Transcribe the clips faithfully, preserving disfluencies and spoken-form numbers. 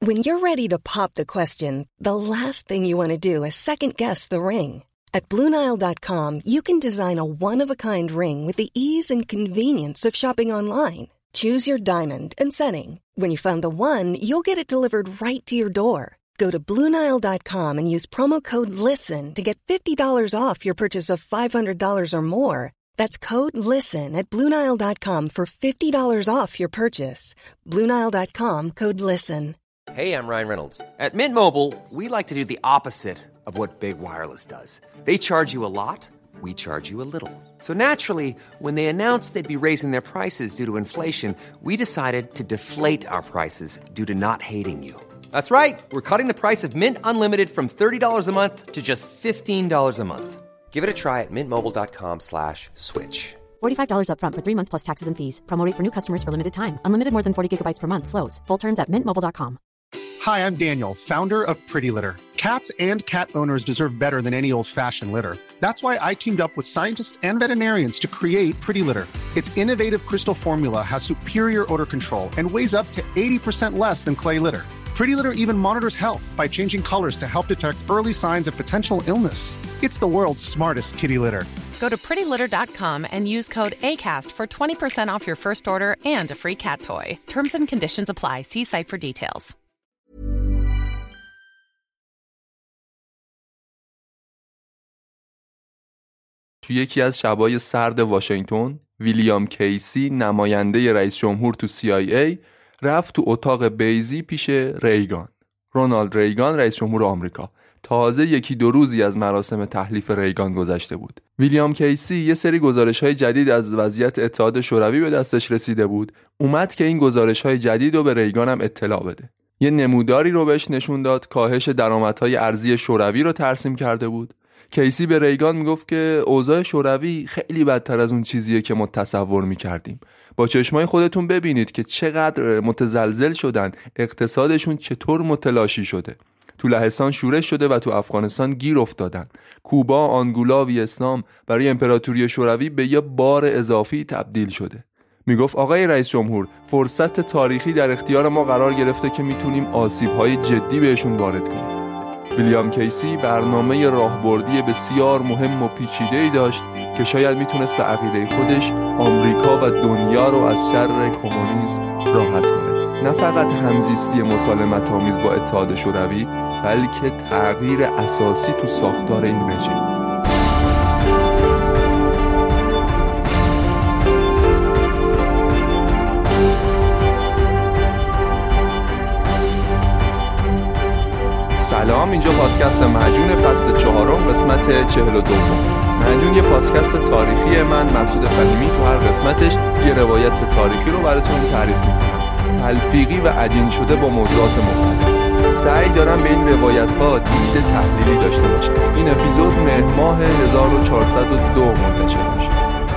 When you're ready to pop the question, the last thing you want to do is second-guess the ring. At Blue Nile dot com, you can design a one-of-a-kind ring with the ease and convenience of shopping online. Choose your diamond and setting. When you find the one, you'll get it delivered right to your door. Go to Blue Nile dot com and use promo code LISTEN to get fifty dollars off your purchase of five hundred dollars or more. That's code LISTEN at Blue Nile dot com for fifty dollars off your purchase. Blue Nile dot com, code LISTEN. Hey, I'm Ryan Reynolds. At Mint Mobile, we like to do the opposite of what Big Wireless does. They charge you a lot, we charge you a little. So naturally, when they announced they'd be raising their prices due to inflation, we decided to deflate our prices due to not hating you. That's right. We're cutting the price of Mint Unlimited from thirty dollars a month to just fifteen dollars a month. Give it a try at mintmobile.com slash switch. forty-five dollars up front for three months plus taxes and fees. Promo rate for new customers for limited time. Unlimited more than forty gigabytes per month. Slows full terms at mint mobile dot com. Hi, I'm Daniel, founder of Pretty Litter. Cats and cat owners deserve better than any old-fashioned litter. That's why I teamed up with scientists and veterinarians to create Pretty Litter. Its innovative crystal formula has superior odor control and weighs up to eighty percent less than clay litter. Pretty Litter even monitors health by changing colors to help detect early signs of potential illness. It's the world's smartest kitty litter. Go to pretty litter dot com and use code ACAST for twenty percent off your first order and a free cat toy. Terms and conditions apply. See site for details. تو یکی از شبای سرد واشنگتن، ویلیام کیسی نماینده رئیس جمهور تو سی آی ای رفت تو اتاق بیزی پیش ریگان. رونالد ریگان رئیس جمهور آمریکا. تازه یکی دو روزی از مراسم تحلیف ریگان گذشته بود. ویلیام کیسی یه سری گزارش‌های جدید از وضعیت اتحاد شوروی به دستش رسیده بود. اومد که این گزارش‌های جدید رو به ریگان هم اطلاع بده. یه نموداری رو بهش نشون داد، کاهش درآمدهای ارزی شوروی رو ترسیم کرده بود. کیسی به ریگان میگفت که اوضاع شوروی خیلی بدتر از اون چیزیه که ما تصور میکردیم. با چشمای خودتون ببینید که چقدر متزلزل شدن، اقتصادشون چطور متلاشی شده. تو لهستان شورش شده و تو افغانستان گیر افتادن. کوبا، آنگولا، ویتنام برای امپراتوری شوروی به یه بار اضافی تبدیل شده. میگفت آقای رئیس جمهور، فرصت تاریخی در اختیار ما قرار گرفته که میتونیم آسیب‌های جدی بهشون وارد کنیم. ویلیام کیسی برنامه راهبردی بسیار مهم و پیچیده‌ای داشت که شاید میتونست به عقیده خودش آمریکا و دنیا رو از شر کمونیسم راحت کنه. نه فقط همزیستی مسالمت‌آمیز با اتحاد شوروی، بلکه تغییر اساسی تو ساختار این رژیم. سلام، اینجا پادکست مهجون فصل چهارم قسمت چهل و دوم. مهجون یه پادکست تاریخی، من مسعود فهیمی تو هر قسمتش یه روایت تاریخی رو براتون تعریف میکنم، تلفیقی و عجین شده با موضوعات مختلف. سعی دارم به این روایت ها دید تحلیلی داشته باشم. این اپیزود مهر ماه هزار و چهارصد و دو منتشر میشه.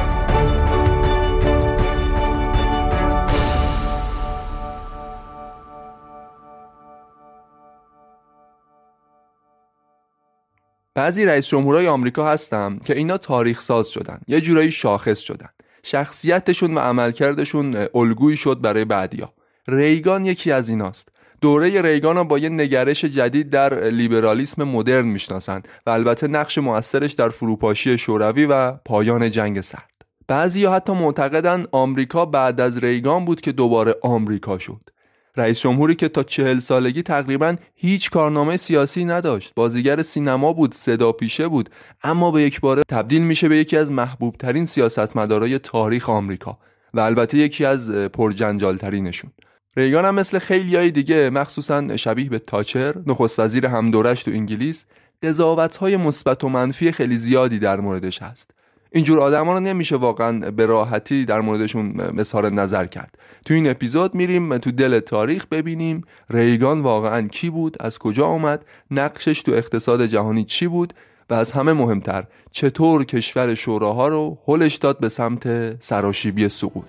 بعضی رئیس جمهورای آمریکا هستن که اینا تاریخ ساز شدن، یه جورایی شاخص شدن، شخصیتشون و عملکردشون الگویی شد برای بعدیا. ریگان یکی از ایناست. دوره ریگان رو با یه نگرش جدید در لیبرالیسم مدرن میشناسن و البته نقش مؤثرش در فروپاشی شوروی و پایان جنگ سرد. بعضیا حتی معتقدن آمریکا بعد از ریگان بود که دوباره آمریکا شد. رئیس جمهوری که تا چهل سالگی تقریباً هیچ کارنامه سیاسی نداشت، بازیگر سینما بود، صدا پیشه بود، اما به یک باره تبدیل میشه به یکی از محبوب ترین سیاستمدارای تاریخ آمریکا و البته یکی از پرجنجال ترینشون. ریگان هم مثل خیلیای دیگه، مخصوصاً شبیه به تاچر، نخست وزیر همدورش تو انگلیس، قضاوت‌های مثبت و منفی خیلی زیادی در موردش هست. اینجور آدما رو نمیشه واقعا به راحتی در موردشون اظهار نظر کرد. تو این اپیزود میریم تو دل تاریخ ببینیم ریگان واقعا کی بود، از کجا آمد، نقشش تو اقتصاد جهانی چی بود و از همه مهمتر چطور کشور شوراها رو هلش داد به سمت سراشیبی سقوط.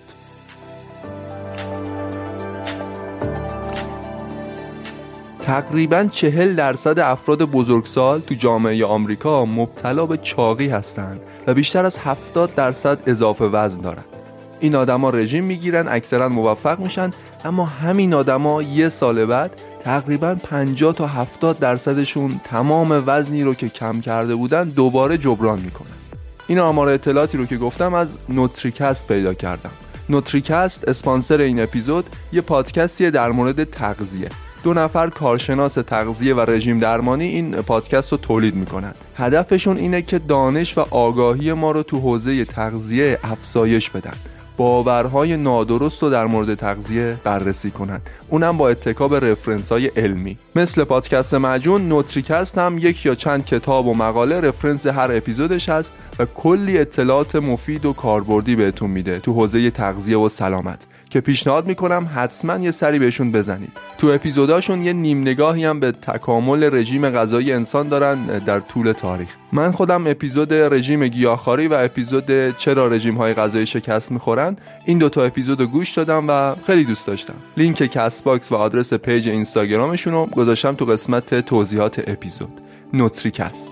تقریباً چهل درصد افراد بزرگسال تو جامعه آمریکا مبتلا به چاقی هستند و بیشتر از هفتاد درصد اضافه وزن دارن. این آدما رژیم میگیرن، اکثرا موفق میشن، اما همین آدما یه سال بعد تقریباً پنجاه تا هفتاد درصدشون تمام وزنی رو که کم کرده بودن دوباره جبران میکنن. این آمار اطلاعاتی رو که گفتم از نوتریکست پیدا کردم. نوتریکست اسپانسر این اپیزود یه پادکستیه در مورد تغذیه. دو نفر کارشناس تغذیه و رژیم درمانی این پادکست رو تولید میکنن. هدفشون اینه که دانش و آگاهی ما رو تو حوزه تغذیه افزایش بدن، باورهای نادرست رو در مورد تغذیه بررسی کنن، اونم با اتکا به رفرنس‌های علمی. مثل پادکست معجون، نوتریکست هم یک یا چند کتاب و مقاله رفرنس هر اپیزودش هست و کلی اطلاعات مفید و کاربردی بهتون میده تو حوزه تغذیه و سلامت که پیشنهاد میکنم حتما یه سری بهشون بزنید. تو اپیزوداشون یه نیم نگاهی هم به تکامل رژیم غذایی انسان دارن در طول تاریخ. من خودم اپیزود رژیم گیاهخواری و اپیزود چرا رژیم‌های غذایی شکست میخورن، این دوتا اپیزود رو گوش دادم و خیلی دوست داشتم. لینک کست باکس و آدرس پیج اینستاگرامشون رو گذاشتم تو قسمت توضیحات اپیزود. نوتریکست.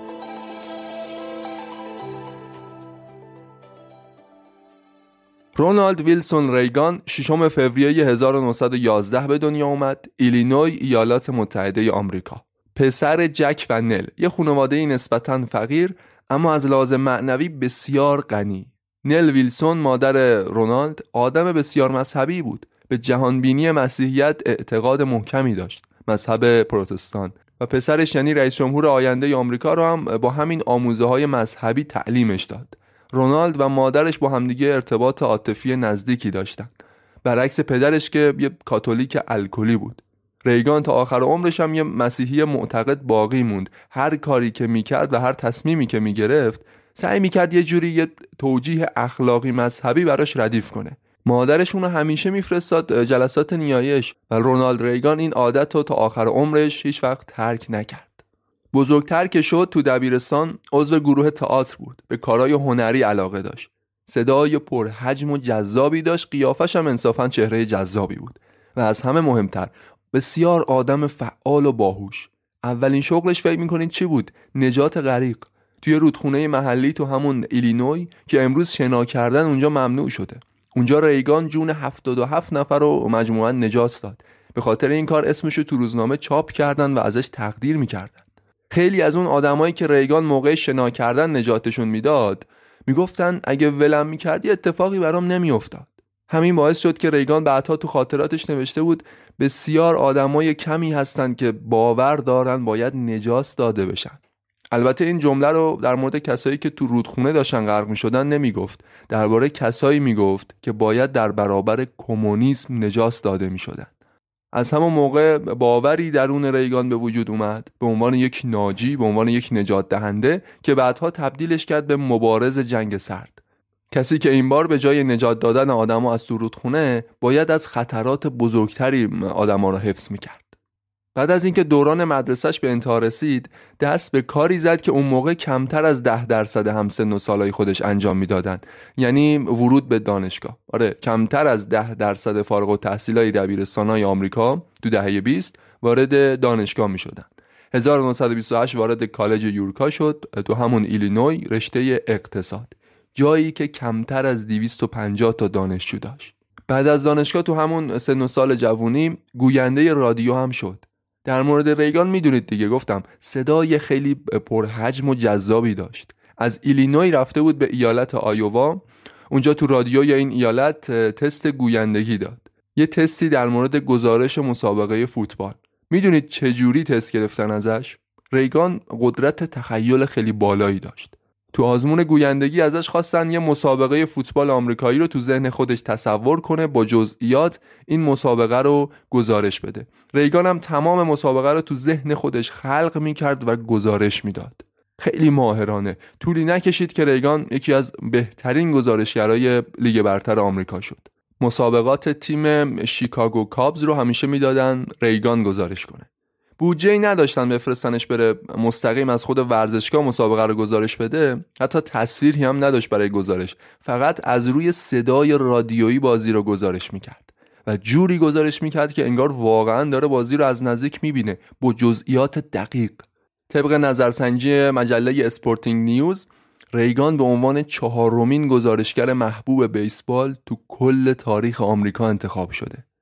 رونالد ویلسون ریگان ششم فوریه هزار و نهصد و یازده به دنیا اومد. ایلینوی، ایالات متحده آمریکا. پسر جک و نل، یه خانواده نسبتاً فقیر اما از لحاظ معنوی بسیار غنی. نل ویلسون مادر رونالد آدم بسیار مذهبی بود. به جهانبینی مسیحیت اعتقاد محکمی داشت، مذهب پروتستان، و پسرش یعنی رئیس جمهور آینده آمریکا رو هم با همین آموزه‌های مذهبی تعلیمش داد. رونالد و مادرش با همدیگه ارتباط عاطفی نزدیکی داشتن، برعکس پدرش که یه کاتولیک الکلی بود. ریگان تا آخر عمرش هم یه مسیحی معتقد باقی موند. هر کاری که میکرد و هر تصمیمی که میگرفت سعی میکرد یه جوری یه توجیه اخلاقی مذهبی براش ردیف کنه. مادرش اونو همیشه میفرستاد جلسات نیایش و رونالد ریگان این عادت رو تا آخر عمرش هیچ وقت ترک نکرد. بزرگتر که شد تو دبیرستان عضو گروه تئاتر بود. به کارهای هنری علاقه داشت. صدای پرحجم و جذابی داشت، قیافش هم انصافاً چهره جذابی بود و از همه مهمتر بسیار آدم فعال و باهوش. اولین شغلش فکر می‌کنید چی بود؟ نجات غریق. توی رودخونه محلی تو همون ایلینوی که امروز شنا کردن اونجا ممنوع شده. اونجا ریگان جون هفتاد و هفت نفر رو مجموعاً نجات داد. به خاطر این کار اسمشو تو روزنامه چاپ کردن و ازش تقدیر می‌کردن. خیلی از اون آدمایی که ریگان موقع شنا کردن نجاتشون میداد میگفتن اگه ولم میکردی اتفاقی برام نمیافتاد. همین باعث شد که ریگان بعدها تو خاطراتش نوشته بود بسیار آدمای کمی هستن که باور دارن باید نجات داده بشن. البته این جمله رو در مورد کسایی که تو رودخونه داشتن غرق میشدن نمیگفت، درباره کسایی میگفت که باید در برابر کمونیسم نجات داده میشدن. از همون موقع باوری درون ریگان به وجود اومد به عنوان یک ناجی، به عنوان یک نجات دهنده که بعدها تبدیلش کرد به مبارز جنگ سرد. کسی که این بار به جای نجات دادن آدم‌ها از رودخونه باید از خطرات بزرگتری آدم‌ها رو حفظ می‌کرد. بعد از اینکه دوران مدرسه‌اش به انتها رسید، دست به کاری زد که اون موقع کمتر از ده درصد همسن و سالای خودش انجام میدادن، یعنی ورود به دانشگاه. آره، کمتر از ده درصد فارغ التحصیلای دبیرستان‌های آمریکا تو دهه بیست وارد دانشگاه میشدن. هزار و نهصد و بیست و هشت وارد کالج یورکا شد تو همون ایلینوی، رشته اقتصاد، جایی که کمتر از دویست و پنجاه تا دانشجو داشت. بعد از دانشگاه تو همون سن و سال جوونی گوینده رادیو هم شد. در مورد ریگان میدونید دیگه، گفتم صدای خیلی پرحجم و جذابی داشت. از ایلینوی رفته بود به ایالت آیووا، اونجا تو رادیوی این ایالت تست گویندگی داد. یه تستی در مورد گزارش مسابقه فوتبال. میدونید چه جوری تست گرفتن ازش؟ ریگان قدرت تخیل خیلی بالایی داشت. تو آزمون گویندگی ازش خواستن یه مسابقه فوتبال آمریکایی رو تو ذهن خودش تصور کنه، با جزئیات این مسابقه رو گزارش بده. ریگان هم تمام مسابقه رو تو ذهن خودش خلق میکرد و گزارش میداد. خیلی ماهرانه. طولی نکشید که ریگان یکی از بهترین گزارشگرای لیگ برتر آمریکا شد. مسابقات تیم شیکاگو کابز رو همیشه میدادن ریگان گزارش کنه. بودجه‌ای نداشتن بفرستنش بره مستقیم از خود ورزشگاه مسابقه رو گزارش بده، حتی تصویری هم نداشت برای گزارش، فقط از روی صدای رادیویی بازی رو گزارش میکرد و جوری گزارش میکرد که انگار واقعا داره بازی رو از نزدیک میبینه با جزئیات دقیق. طبق نظرسنجی مجله اسپورتینگ نیوز، ریگان به عنوان چهارمین گزارشگر محبوب بیسبال تو کل تاریخ آمریکا انتخاب شده.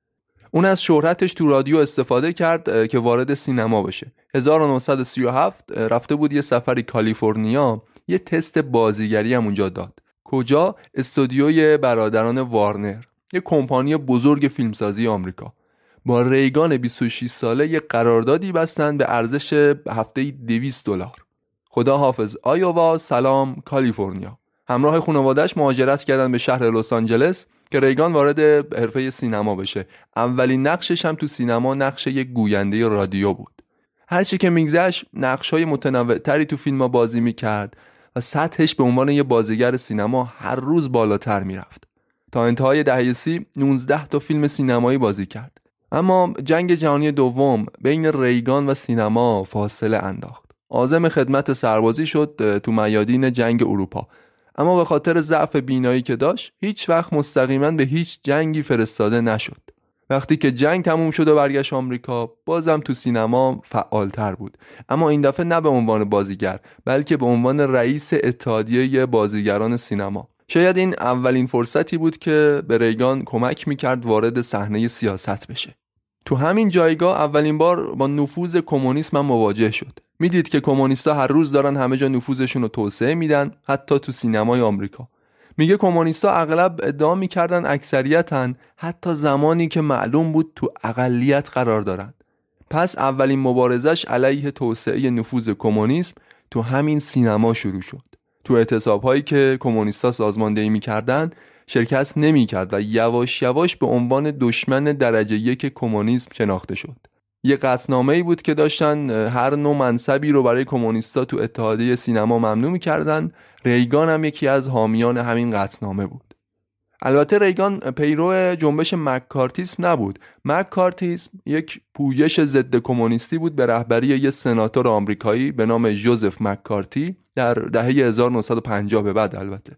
اون از شهرتش تو رادیو استفاده کرد که وارد سینما بشه. هزار و نهصد و سی و هفت رفته بود یه سفری کالیفرنیا، یه تست بازیگری هم اونجا داد. کجا؟ استودیوی برادران وارنر، یه کمپانی بزرگ فیلمسازی آمریکا. با ریگان بیست و شش ساله یه قراردادی بستن به ارزش هفته‌ای دویست دلار. خدا حافظ آیووا، سلام کالیفرنیا. همراه خانواده‌اش مهاجرت کردن به شهر لس آنجلس که ریگان وارد حرفه سینما بشه. اولین نقشش هم تو سینما نقش یک گوینده رادیو بود. هرچی که میگذشت نقش‌های متنوع‌تری تو فیلم‌ها بازی می‌کرد و سطحش به عنوان یه بازیگر سینما هر روز بالاتر میرفت. تا انتهای دهه سی نوزده تا فیلم سینمایی بازی کرد. اما جنگ جهانی دوم بین ریگان و سینما فاصله انداخت. عازم خدمت سربازی شد تو میادین جنگ اروپا، اما به خاطر ضعف بینایی که داشت هیچ وقت مستقیما به هیچ جنگی فرستاده نشد. وقتی که جنگ تموم شد و برگشت آمریکا، بازم تو سینما فعالتر بود، اما این دفعه نه به عنوان بازیگر بلکه به عنوان رئیس اتحادیه بازیگران سینما. شاید این اولین فرصتی بود که به ریگان کمک میکرد وارد صحنه سیاست بشه. تو همین جایگاه اولین بار با نفوذ کمونیسم هم مواجه شد. میدید که کمونیستا هر روز دارن همه جا نفوذشون رو توسعه میدن، حتی تو سینمای آمریکا. میگه کمونیستا اغلب ادعا میکردن اکثریتن، حتی زمانی که معلوم بود تو اقلیت قرار دارن. پس اولین مبارزش علیه توسعه نفوذ کمونیسم تو همین سینما شروع شد. تو اعتصاب‌هایی که کمونیستا سازماندهی میکردن شرکت نمیکرد و یواش یواش به عنوان دشمن درجه یک کمونیسم شناخته شد. یه قطعنامه‌ای بود که داشتن هر نوع منصبی رو برای کمونیستا تو اتحادیه سینما ممنوع می‌کردن. ریگان هم یکی از حامیان همین قطعنامه بود. البته ریگان پیرو جنبش مک‌کارتیسم نبود. مک‌کارتیسم یک پویش ضد کمونیستی بود به رهبری یه سناتور آمریکایی به نام جوزف مک‌کارتی در دهه هزار و نهصد و پنجاه به بعد. البته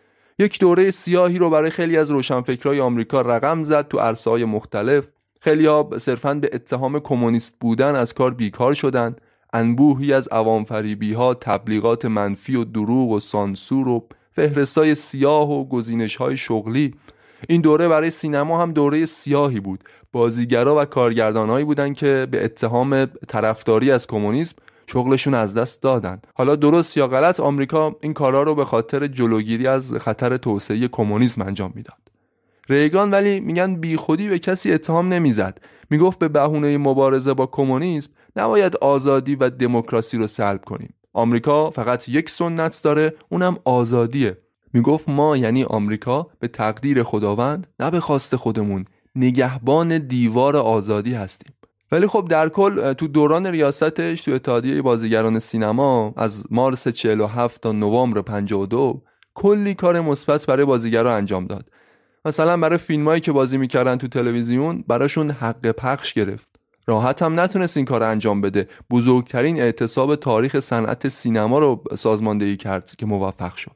یک دوره سیاهی رو برای خیلی از روشنفکرای آمریکا رقم زد تو عرصه‌های مختلف. خیلی‌ها صرفاً به اتهام کمونیست بودن از کار بیکار شدن. انبوهی از عوام فریبی‌ها، تبلیغات منفی و دروغ و سانسور و فهرستای سیاه و گزینش‌های شغلی. این دوره برای سینما هم دوره سیاهی بود. بازیگرا و کارگردانایی بودن که به اتهام طرفداری از کمونیسم شغلشون از دست دادن. حالا درست یا غلط آمریکا این کارا رو به خاطر جلوگیری از خطر توسعه کمونیسم انجام میداد. ریگان ولی میگن بیخودی به کسی اتهام نمیزد. میگفت به بهونه مبارزه با کمونیسم نباید آزادی و دموکراسی رو سلب کنیم. آمریکا فقط یک سنت داره، اونم آزادیه. میگفت ما یعنی آمریکا به تقدیر خداوند نه به خواست خودمون نگهبان دیوار آزادی هستیم. ولی خب در کل تو دوران ریاستش تو اتحادیه بازیگران سینما از مارس چهل و هفت تا نوامبر پنجاه و دو کلی کار مثبت برای بازیگرا انجام داد. مثلا برای فیلمایی که بازی میکردن تو تلویزیون براشون حق پخش گرفت. راحت هم نتونست این کار انجام بده. بزرگترین اعتصاب تاریخ صنعت سینما رو سازماندهی کرد که موفق شد.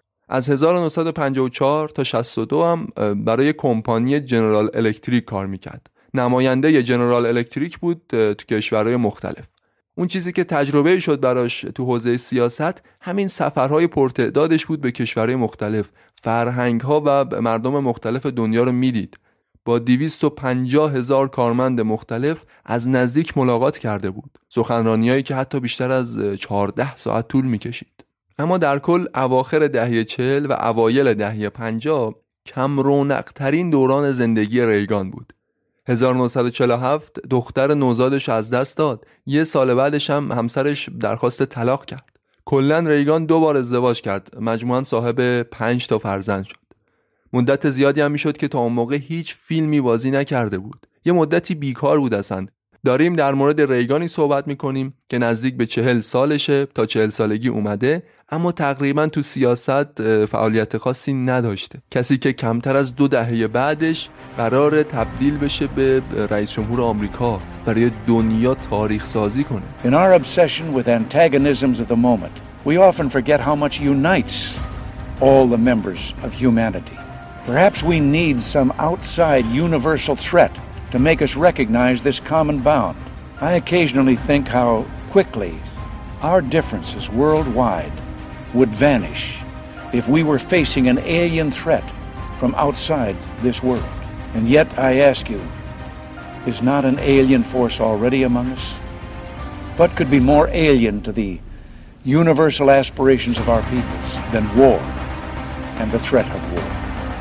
از هزار و نهصد و پنجاه و چهار تا شصت و دو هم برای کمپانی جنرال الکتریک کار میکرد. نماینده جنرال الکتریک بود تو کشورهای مختلف. اون چیزی که تجربه شد براش تو حوزه سیاست همین سفرهای پرتعدادش بود به کشورهای مختلف. فرهنگ‌ها و مردم مختلف دنیا رو میدید. با دویست و پنجاه هزار کارمند مختلف از نزدیک ملاقات کرده بود. سخنرانیایی که حتی بیشتر از چهارده ساعت طول میکشید. اما در کل اواخر دهه چهل و اوایل دهه پنجاه کم رونق‌ترین دوران زندگی ریگان بود. هزار و نهصد و چهل و هفت دختر نوزادش از دست داد. یه سال بعدش هم همسرش درخواست طلاق کرد. کلاً ریگان دو بار ازدواج کرد. مجموعاً صاحب پنج تا فرزند شد. مدت زیادی هم میشد که تا اون موقع هیچ فیلمی بازی نکرده بود. یه مدتی بیکار بود اصلا. داریم در مورد ریگانی صحبت میکنیم که نزدیک به چهل سالشه، تا چهل سالگی اومده، اما تقریبا تو سیاست فعالیت خاصی نداشته. کسی که کمتر از دو دهه بعدش قرار تبدیل بشه به رئیس جمهور آمریکا، برای دنیا تاریخ سازی کنه. In our obsession with antagonisms of the moment, we often forget how much unites all the members of humanity. Perhaps we need some outside universal threat to make us recognize this common bound. I occasionally think how quickly our differences worldwide would vanish if we were facing an alien threat from outside this world. And yet I ask you, is not an alien force already among us, but could be more alien to the universal aspirations of our peoples than war and the threat of war.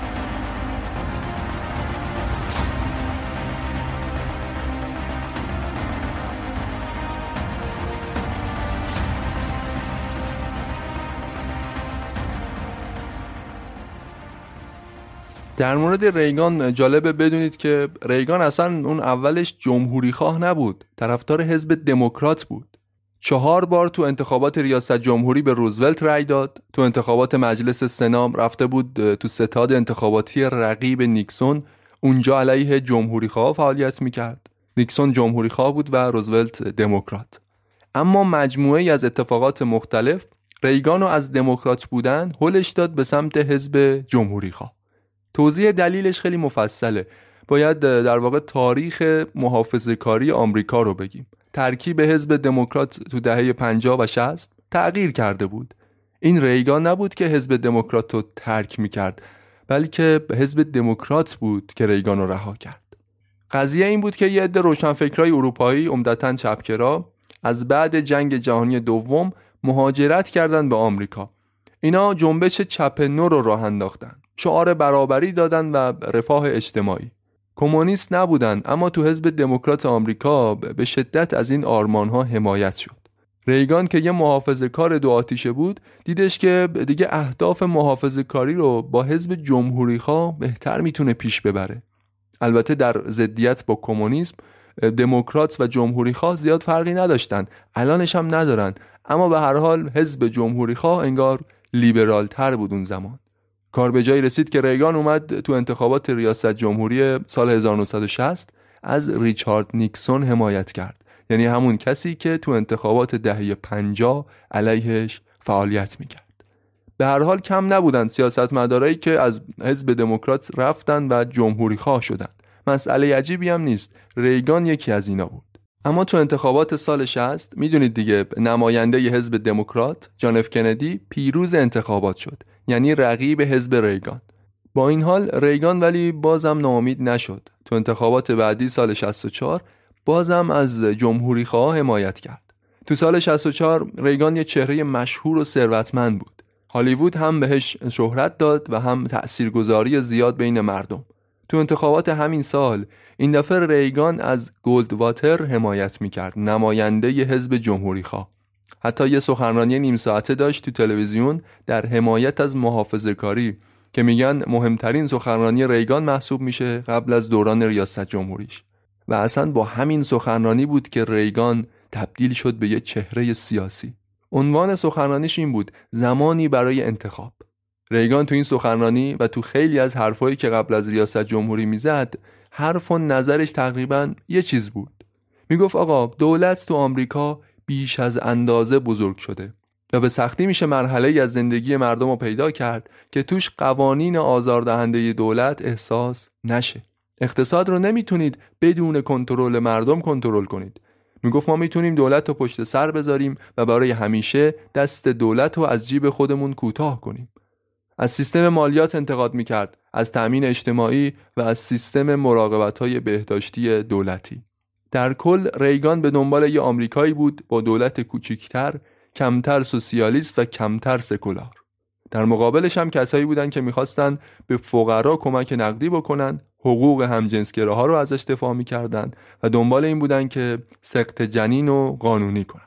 در مورد ریگان جالبه بدونید که ریگان اصلا اون اولش جمهوری خواه نبود، طرفدار حزب دموکرات بود. چهار بار تو انتخابات ریاست جمهوری به روزولت رای داد. تو انتخابات مجلس سنا رفته بود تو ستاد انتخاباتی رقیب نیکسون، اونجا علیه جمهوری خواه فعالیت میکرد. نیکسون جمهوری خواه بود و روزولت دموکرات. اما مجموعه از اتفاقات مختلف ریگانو از دموکرات بودن هلش داد به سمت حزب جمهوری خواه. توضیح دلیلش خیلی مفصله. باید در واقع تاریخ محافظه‌کاری آمریکا رو بگیم. ترکیب حزب دموکرات تو دهه پنجاه و شصت تغییر کرده بود. این ریگان نبود که حزب دموکرات رو ترک میکرد، بلکه حزب دموکرات بود که ریگان رو رها کرد. قضیه این بود که یه عده روشنفکرای اروپایی، عمدتاً چپگرا، از بعد جنگ جهانی دوم مهاجرت کردن به آمریکا. اینا جنبش چپ نو رو راه انداختن. شعار برابری دادن و رفاه اجتماعی. کمونیست نبودن، اما تو حزب دموکرات آمریکا به شدت از این آرمان‌ها حمایت شد. ریگان که یه محافظه‌کار دو آتیشه بود، دیدش که دیگه اهداف محافظه‌کاری رو با حزب جمهوری‌خواه بهتر میتونه پیش ببره. البته در ضدیت با کمونیسم، دموکرات و جمهوری‌خواه زیاد فرقی نداشتن، الانش هم ندارن، اما به هر حال حزب جمهوری‌خواه انگار لیبرال تر بود اون زمان. کار به جایی رسید که ریگان اومد تو انتخابات ریاست جمهوری سال هزار و نهصد و شصت از ریچارد نیکسون حمایت کرد، یعنی همون کسی که تو انتخابات دهه پنجاه علیهش فعالیت میکرد. به هر حال کم نبودن سیاستمدارایی که از حزب دموکرات رفتن و جمهوری خواه شدن. مسئله عجیبی هم نیست، ریگان یکی از اینا بود. اما تو انتخابات سال شصت میدونید دیگه، نماینده ی حزب دموکرات جان اف کندی پیروز انتخابات شد، یعنی رقیب حزب ریگان. با این حال ریگان ولی بازم ناامید نشد. تو انتخابات بعدی سال شصت و چهار بازم از جمهوری خواه حمایت کرد. تو سال شصت و چهار ریگان یه چهره مشهور و ثروتمند بود. هالیوود هم بهش شهرت داد و هم تأثیرگذاری زیاد بین مردم. تو انتخابات همین سال این دفعه ریگان از گولدواتر حمایت میکرد، نماینده ی حزب جمهوری خواه. حتی یه سخنرانی نیم ساعته داشت تو تلویزیون در حمایت از محافظه‌کاری که میگن مهمترین سخنرانی ریگان محسوب میشه قبل از دوران ریاست جمهوریش. و اصلا با همین سخنرانی بود که ریگان تبدیل شد به یه چهره سیاسی. عنوان سخنرانیش این بود: زمانی برای انتخاب. ریگان تو این سخنرانی و تو خیلی از حرفایی که قبل از ریاست جمهوری میزد، حرف و نظرش تقریبا یه چیز بود. میگفت آقا دولت تو آمریکا بیش از اندازه بزرگ شده و به سختی میشه مرحله از زندگی مردم رو پیدا کرد که توش قوانین آزاردهنده دولت احساس نشه. اقتصاد رو نمیتونید بدون کنترل مردم کنترل کنید. میگفت ما میتونیم دولت رو پشت سر بذاریم و برای همیشه دست دولت رو از جیب خودمون کوتاه کنیم. از سیستم مالیات انتقاد میکرد، از تأمین اجتماعی و از سیستم مراقبت‌های بهداشتی دولتی. در کل ریگان به دنبال یه آمریکایی بود با دولت کوچیکتر، کمتر سوسیالیست و کمتر سکولار. در مقابلش هم کسایی بودن که میخواستن به فقرا کمک نقدی بکنن، حقوق همجنسگراها رو ازش دفاع میکردن و دنبال این بودن که سقط جنین رو قانونی کنن.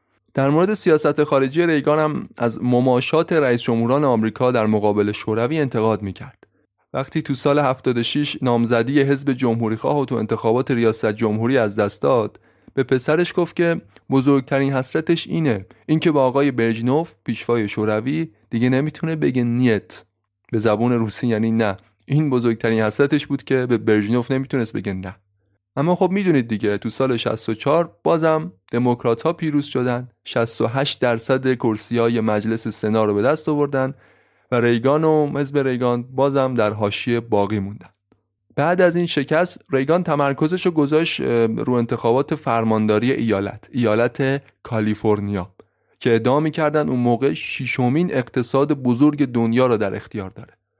در مورد سیاست خارجی ریگان هم از مماشات رئیس جمهوران آمریکا در مقابل شوروی انتقاد میکرد. وقتی تو سال هفتاد و شش نامزدی حزب جمهوریخواه و تو انتخابات ریاست جمهوری از دست داد، به پسرش گفت که بزرگترین حسرتش اینه، اینکه با آقای برژنوف پیشوای شوروی دیگه نمیتونه بگه نیت. به زبون روسی یعنی نه. این بزرگترین حسرتش بود که به برژنوف نمیتونست بگه نه. اما خب میدونید دیگه، تو سال شصت و چهار بازم دموکرات‌ها پیروز شدن، شصت و هشت درصد کرسی‌های مجلس سنا رو به دست آوردن و ریگان و حزب ریگان بازم در حاشیه باقی موندن. بعد از این شکست ریگان تمرکزش رو گذاشت رو انتخابات فرمانداری ایالت، ایالت کالیفرنیا، که ادعا می‌کردن اون موقع ششمین اقتصاد بزرگ دنیا رو در اختیار داره.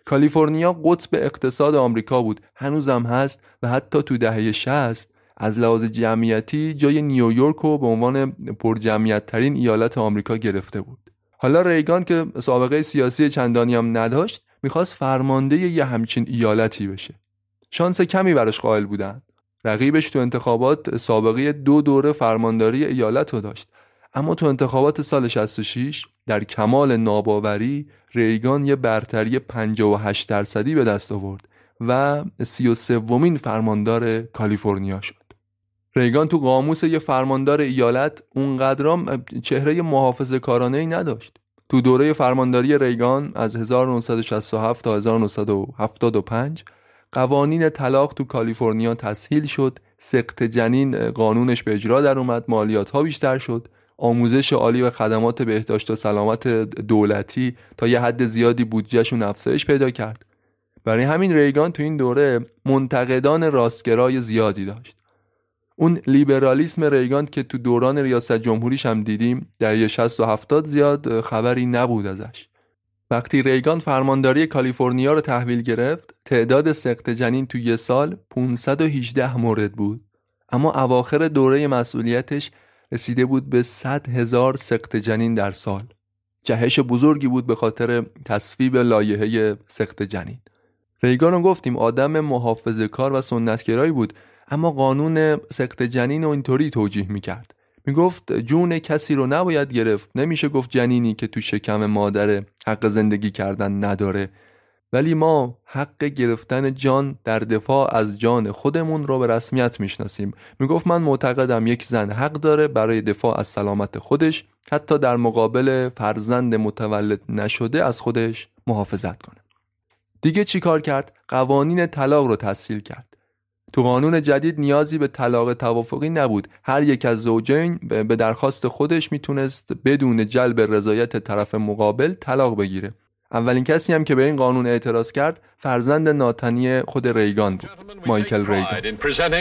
کالیفرنیا قطب اقتصاد آمریکا بود، هنوزم هست و حتی تو دهه شصت از لحاظ جمعیتی جای نیویورک رو به عنوان پرجمعیت ترین ایالت آمریکا گرفته بود. حالا ریگان که سابقه سیاسی چندانی هم نداشت میخواست فرمانده یه همچین ایالتی بشه. شانس کمی براش قائل بودن. رقیبش تو انتخابات سابقه دو دوره فرمانداری ایالت رو داشت، اما تو انتخابات سال شصت و شش در کمال ناباوری ریگان یه برتری پنجاه و هشت درصدی به دست آورد و سی و سومین فرماندار کالیفرنیا شد. ریگان تو قاموس یه فرماندار ایالت اونقدرام چهره محافظه‌کارانه‌ای نداشت. تو دوره فرمانداری ریگان از هزار و نهصد و شصت و هفت تا هزار و نهصد و هفتاد و پنج قوانین طلاق تو کالیفرنیا تسهیل شد، سقط جنین قانونش به اجرا در اومد، مالیات‌ها بیشتر شد، آموزش عالی و خدمات بهداشت و سلامت دولتی تا یه حد زیادی بودجهشون افزایش پیدا کرد. برای همین ریگان تو این دوره منتقدان راستگرای زیادی داشت. اون لیبرالیسم ریگان که تو دوران ریاست جمهوریش هم دیدیم دهه شصت و هفتاد زیاد خبری نبود ازش. وقتی ریگان فرمانداری کالیفرنیا رو تحویل گرفت تعداد سقط جنین تو یه سال پانصد و هجده مورد بود، اما اواخر دوره مسئولیتش رسیده بود به صد هزار سقط جنین در سال. جهش بزرگی بود به خاطر تصویب لایحه سقط جنین. ریگان رو گفتیم آدم محافظه‌کار و سنتگرایی بود، اما قانون سقط جنین رو اینطوری توجیه میکرد. میگفت جون کسی رو نباید گرفت، نمیشه گفت جنینی که تو شکم مادره حق زندگی کردن نداره، ولی ما حق گرفتن جان در دفاع از جان خودمون رو به رسمیت میشناسیم. میگفت من معتقدم یک زن حق داره برای دفاع از سلامت خودش حتی در مقابل فرزند متولد نشده از خودش محافظت کنه. دیگه چی کار کرد؟ قوانین طلاق رو تسهیل کرد. تو قانون جدید نیازی به طلاق توافقی نبود. هر یک از زوجین به درخواست خودش میتونست بدون جلب رضایت طرف مقابل طلاق بگیره. اولین کسی هم که به این قانون اعتراض کرد فرزند ناتنی خود ریگان بود، مایکل ریگان.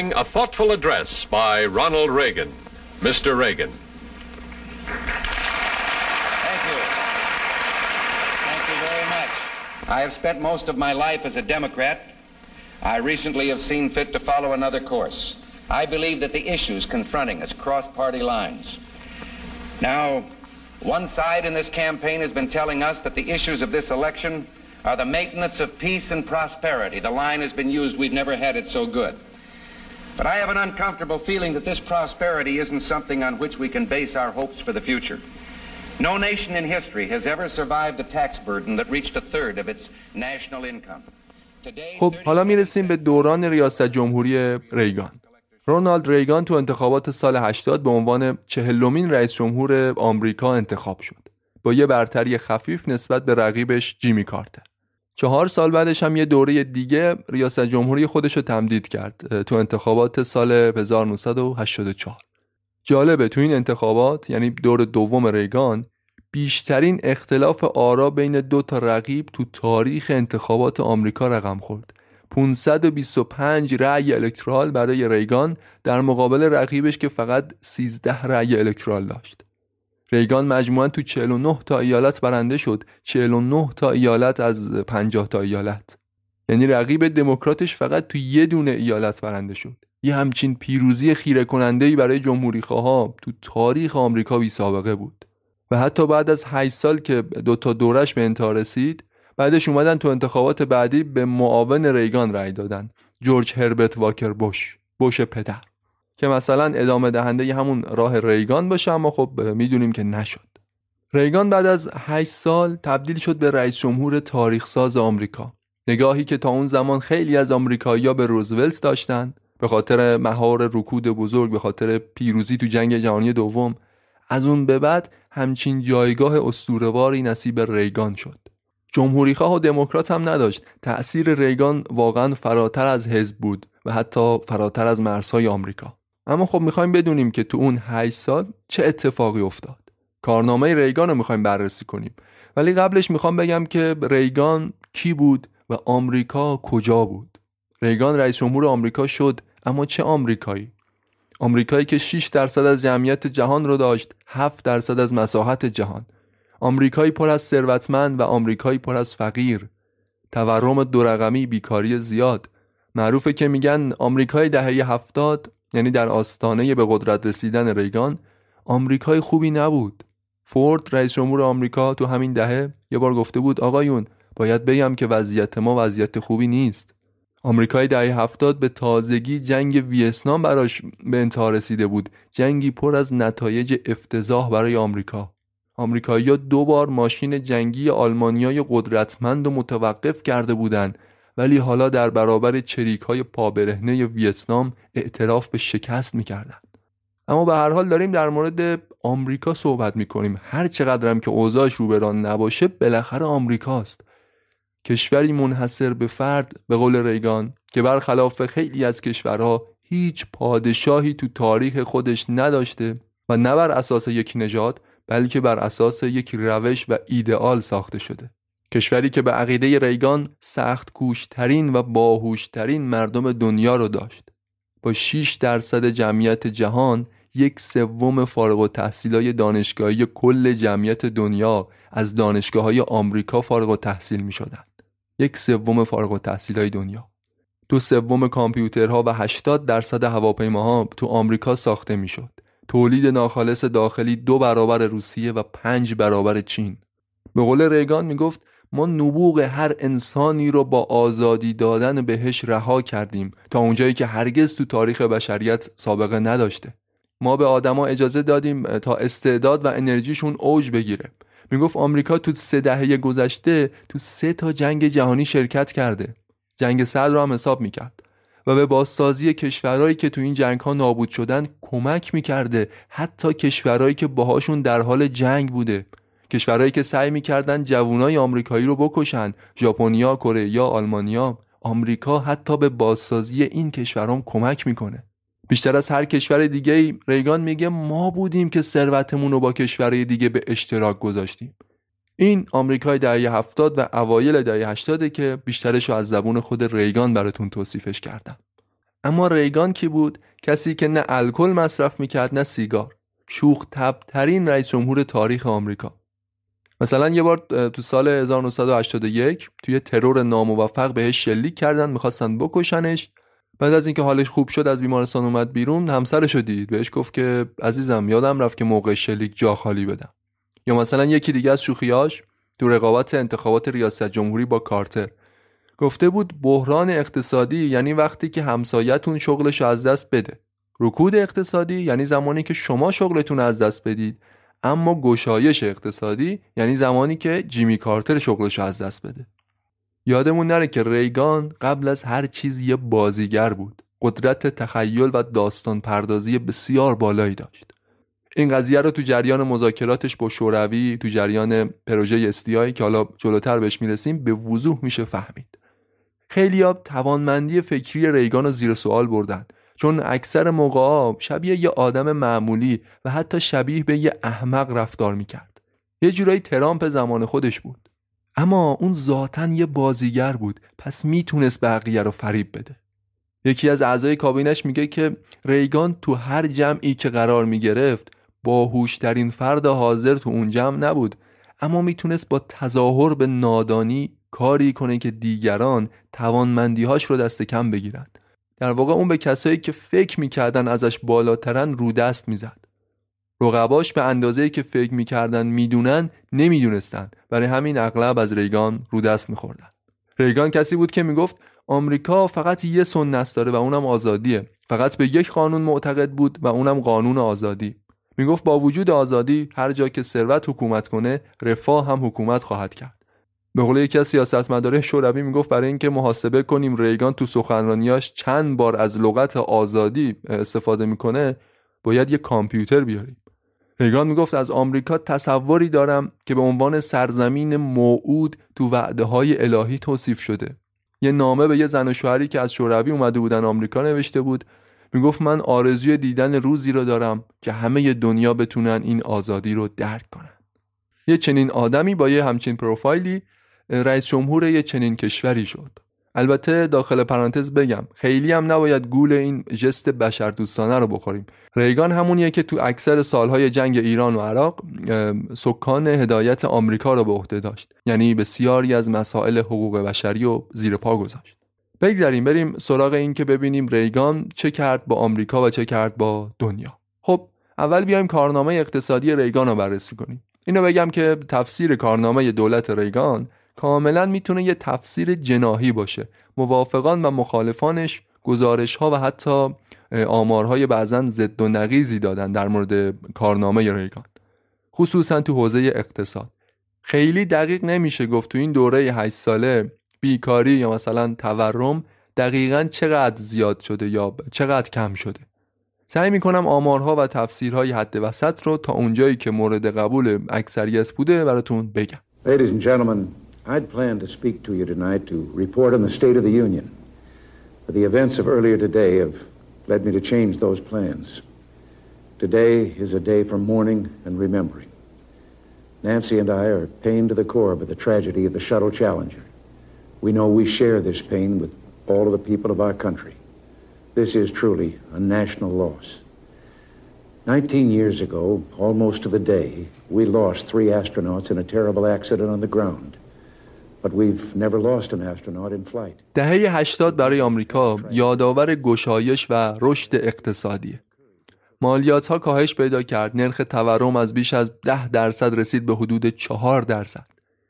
I have spent most of my life as a Democrat. I recently have seen fit to follow another course. I believe that the issues confronting us cross party lines. Now, one side in this campaign has been telling us that the issues of this election are the maintenance of peace and prosperity. The line has been used, we've never had it so good. But I have an uncomfortable feeling that this prosperity isn't something on which we can base our hopes for the future. No nation in history has ever survived a tax burden that reached a third of its national income. خب حالا میرسیم به دوران ریاست جمهوری ریگان. رونالد ریگان تو انتخابات سال هشتاد به عنوان چهلمین رئیس جمهور آمریکا انتخاب شد با یه برتری خفیف نسبت به رقیبش جیمی کارتر. چهار سال بعدش هم یه دوره دیگه ریاست جمهوری خودش رو تمدید کرد تو انتخابات سال هزار و نهصد و هشتاد و چهار. جالبه تو این انتخابات یعنی دور دوم ریگان بیشترین اختلاف آرا بین دو تا رقیب تو تاریخ انتخابات آمریکا رقم خورد. پانصد و بیست و پنج رأی الکترال برای ریگان در مقابل رقیبش که فقط سیزده رأی الکترال داشت. ریگان مجموعاً تو چهل و نه تا ایالت برنده شد، چهل و نه تا ایالت از پنجاه تا ایالت. یعنی رقیب دموکراتش فقط تو یه دونه ایالت برنده شد. یه همچین پیروزی خیره کننده‌ای برای جمهوری‌خواها تو تاریخ آمریکا بی سابقه بود. و حتی بعد از هشت سال که دو تا دورش به انتها رسید، بعدش اومدن تو انتخابات بعدی به معاون ریگان رأی دادن، جورج هربرت واکر بوش، بوش پدر، که مثلا ادامه دهنده ی همون راه ریگان باشه، اما خب میدونیم که نشد. ریگان بعد از هشت سال تبدیل شد به رئیس جمهور تاریخ ساز آمریکا. نگاهی که تا اون زمان خیلی از آمریکایی‌ها به روزولت داشتن به خاطر مهار رکود بزرگ، به خاطر پیروزی تو جنگ جهانی دوم، از اون به بعد همچین جایگاه اسطوره‌واری نصیب ریگان شد. جمهوری‌خواه و دموکرات هم نداشت. تأثیر ریگان واقعا فراتر از حزب بود و حتی فراتر از مرزهای آمریکا. اما خب می‌خوایم بدونیم که تو اون هشت سال چه اتفاقی افتاد. کارنامه ریگان رو می‌خوایم بررسی کنیم. ولی قبلش می‌خوام بگم که ریگان کی بود و آمریکا کجا بود. ریگان رئیس جمهور آمریکا شد، اما چه آمریکایی؟ آمریکایی که شش درصد از جمعیت جهان رو داشت، هفت درصد از مساحت جهان. آمریکایی پر از ثروتمند و آمریکایی پر از فقیر. تورم دو رقمی، بیکاری زیاد. معروفه که میگن آمریکای دهه هفتاد، یعنی در آستانه به قدرت رسیدن ریگان، آمریکای خوبی نبود. فورد رئیس جمهور آمریکا تو همین دهه یه بار گفته بود آقایون باید بگم که وضعیت ما وضعیت خوبی نیست. آمریکای دهه هفتاد به تازگی جنگ ویتنام براش به انتها رسیده بود، جنگی پر از نتایج افتضاح برای آمریکا. آمریکایی‌ها دو بار ماشین جنگی آلمانیای قدرتمند و متوقف کرده بودند، ولی حالا در برابر چریک‌های پابرهنه ویتنام اعتراف به شکست می‌کردند. اما به هر حال داریم در مورد آمریکا صحبت می‌کنیم. هر چقدر هم که اوضاعش رو به راه نباشه، بالاخره آمریکاست. کشوری منحصر به فرد به قول ریگان که برخلاف خیلی از کشورها هیچ پادشاهی تو تاریخ خودش نداشته و نه بر اساس یک نژاد بلکه بر اساس یک روش و ایدئال ساخته شده. کشوری که به عقیده ریگان سخت کوشترین و باهوشترین مردم دنیا رو داشت. با شش درصد جمعیت جهان، یک سوم فارغ التحصیلای دانشگاهی کل جمعیت دنیا از دانشگاه‌های آمریکا فارغ التحصیل می‌شدند. یک سوم فارغ التحصیلای دنیا. دو سوم کامپیوترها و هشتاد درصد هواپیماها تو آمریکا ساخته می‌شد. تولید ناخالص داخلی دو برابر روسیه و پنج برابر چین. به قول ریگان میگفت ما نبوغ هر انسانی رو با آزادی دادن بهش رها کردیم تا اونجایی که هرگز تو تاریخ بشریت سابقه نداشته. ما به آدما اجازه دادیم تا استعداد و انرژیشون اوج بگیره. میگفت آمریکا تو سه دهه گذشته تو سه تا جنگ جهانی شرکت کرده. جنگ سرد رو هم حساب میکرد و به بازسازی کشورهایی که تو این جنگ‌ها نابود شدن کمک میکرده، حتی کشورهایی که باهاشون در حال جنگ بوده، کشورهایی که سعی میکردن جوانای آمریکایی رو بکشن، ژاپنیا، کره، آلمانیا. آمریکا حتی به بازسازی این کشورام کمک میکنه. بیشتر از هر کشور دیگه ریگان میگه ما بودیم که ثروتمون رو با کشورهای دیگه به اشتراک گذاشتیم. این آمریکای دهه هفتاد و اوایل دهه هشتاد که بیشترش رو از زبون خود ریگان براتون توصیفش کردم. اما ریگان کی بود؟ کسی که نه الکل مصرف میکرد نه سیگار. شوخ طبع‌ترین رئیس جمهور تاریخ آمریکا. مثلا یه بار تو سال هزار و نهصد و هشتاد و یک توی ترور ناموفق بهش شلیک کردن، میخواستن بکشنش. بعد از اینکه حالش خوب شد از بیمارستان اومد بیرون، همسرشو دید، بهش گفت که عزیزم یادم رفت که موقع شلیک جا خالی بدم. یا مثلا یکی دیگه از شوخیاش تو رقابت انتخابات ریاست جمهوری با کارتر گفته بود بحران اقتصادی یعنی وقتی که همسایتون شغلشو از دست بده. رکود اقتصادی یعنی زمانی که شما شغلتون از دست بدید. اما گشایش اقتصادی یعنی زمانی که جیمی کارتر شغلشو از دست بده. یادمون نره که ریگان قبل از هر چیز یه بازیگر بود. قدرت تخیل و داستان پردازی بسیار بالایی داشت. این قضیه رو تو جریان مذاکراتش با شوروی، تو جریان پروژه استیای که حالا جلوتر بهش میرسیم به وضوح میشه فهمید. خیلی‌ها توانمندی فکری ریگان رو زیر سوال بردن، چون اکثر موقعا شبیه یه آدم معمولی و حتی شبیه به یه احمق رفتار میکرد. یه جورایی ترامپ زمان خودش بود. اما اون ذاتاً یه بازیگر بود، پس میتونست بقیه رو فریب بده. یکی از اعضای کابینش میگه که ریگان تو هر جمعی که قرار میگرفت باهوشترین فرد حاضر تو اون جمع نبود، اما میتونست با تظاهر به نادانی کاری کنه که دیگران توانمندی‌هاش رو دست کم بگیرن. در واقع اون به کسایی که فکر میکردن ازش بالاترن رو دست میزد. رقباش به اندازه‌ای که فکر میکردن میدونن نمیدونستن، برای همین اغلب از ریگان رو دست میخوردن. ریگان کسی بود که میگفت آمریکا فقط یه سنت داره و اونم آزادیه. فقط به یک قانون معتقد بود و اونم قانون آزادی. میگفت با وجود آزادی هر جا که ثروت حکومت کنه، رفاه هم حکومت خواهد کرد. به قول یکی از سیاستمداران شوروی میگفت برای اینکه محاسبه کنیم ریگان تو سخنرانیاش چند بار از لغت آزادی استفاده میکنه، باید یه کامپیوتر بیاریم. ریگان میگفت از آمریکا تصوری دارم که به عنوان سرزمین موعود تو وعده‌های الهی توصیف شده. یه نامه به یه زن و شوهری که از شوروی اومده بودن آمریکا نوشته بود. میگفت من آرزوی دیدن روزی رو دارم که همه دنیا بتونن این آزادی رو درک کنن. یه چنین آدمی با یه همچین پروفایلی رئیس جمهور یه چنین کشوری شد. البته داخل پرانتز بگم خیلی هم نباید گول این ژست بشردوستانه رو بخوریم. ریگان همونیه که تو اکثر سالهای جنگ ایران و عراق سکان هدایت آمریکا رو به عهده داشت، یعنی بسیاری از مسائل حقوق بشری رو زیر پا گذاشت. بگذاریم بریم سراغ این که ببینیم ریگان چه کرد با آمریکا و چه کرد با دنیا. خب اول بیایم کارنامه اقتصادی ریگان رو بررسی کنیم. اینو بگم که تفسیر کارنامه دولت ریگان کاملا میتونه یه تفسیر جناحی باشه. موافقان و مخالفانش گزارش‌ها و حتی آمارهای بعضن ضد و نقیضی دادن در مورد کارنامه ریگان، خصوصا تو حوزه اقتصاد. خیلی دقیق نمیشه گفت تو این دوره هشت ساله بیکاری یا مثلا تورم دقیقاً چقدر زیاد شده یا چقدر کم شده. سعی میکنم آمارها و تفسیرهای حد وسط رو تا اونجایی که مورد قبول اکثریت بوده براتون بگم. Ladies and gentlemen, I'd planned to speak to you tonight to report on the state of the union. But the events of earlier today have led me to change those plans. Today is a day for mourning and remembering. Nancy and I are pained to the core by the tragedy of the Shuttle Challenger. We know we share this pain with all of the people of our country. This is truly a national loss. Nineteen years ago, almost to the day, we lost three astronauts in a terrible accident on the ground. But we've never lost an astronaut in flight. دهه هشتاد برای آمریکا یادآور گشایش و رشد اقتصادیه. مالیات‌ها کاهش پیدا کرد، نرخ تورم از بیش از ده درصد رسید به حدود چهار درصد.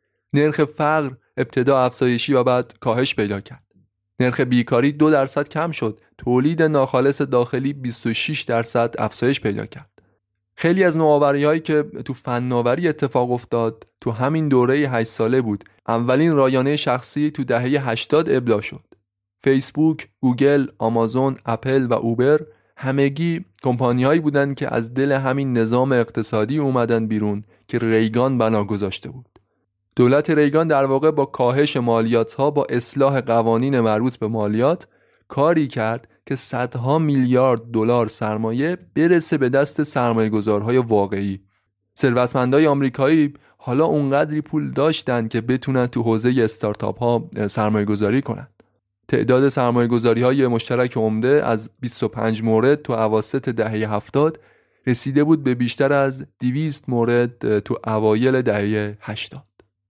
نرخ فقر ابتدا افزایشی و بعد کاهش پیدا کرد. نرخ بیکاری دو درصد کم شد. تولید ناخالص داخلی بیست و شش درصد افزایش پیدا کرد. خیلی از نوآوری‌هایی که تو فناوری اتفاق افتاد تو همین دوره هشت ساله بود. اولین رایانه شخصی تو دهه هشتاد ابلاغ شد. فیسبوک، گوگل، آمازون، اپل و اوبر همگی کمپانی‌هایی بودند که از دل همین نظام اقتصادی اومدن بیرون که ریگان بنا گذاشته بود. دولت ریگان در واقع با کاهش مالیات‌ها با اصلاح قوانین مربوط به مالیات کاری کرد که صدها میلیارد دلار سرمایه برسه به دست سرمایه‌گذارهای واقعی. ثروتمندای آمریکایی حالا اونقدری پول داشتن که بتونن تو حوزه استارتاپ ها سرمایه گذاری کنن. تعداد سرمایه گذاری های مشترک عمده از بیست و پنج مورد تو اواسط دهه هفتاد رسیده بود به بیشتر از دویست مورد تو اوایل دهه هشتاد.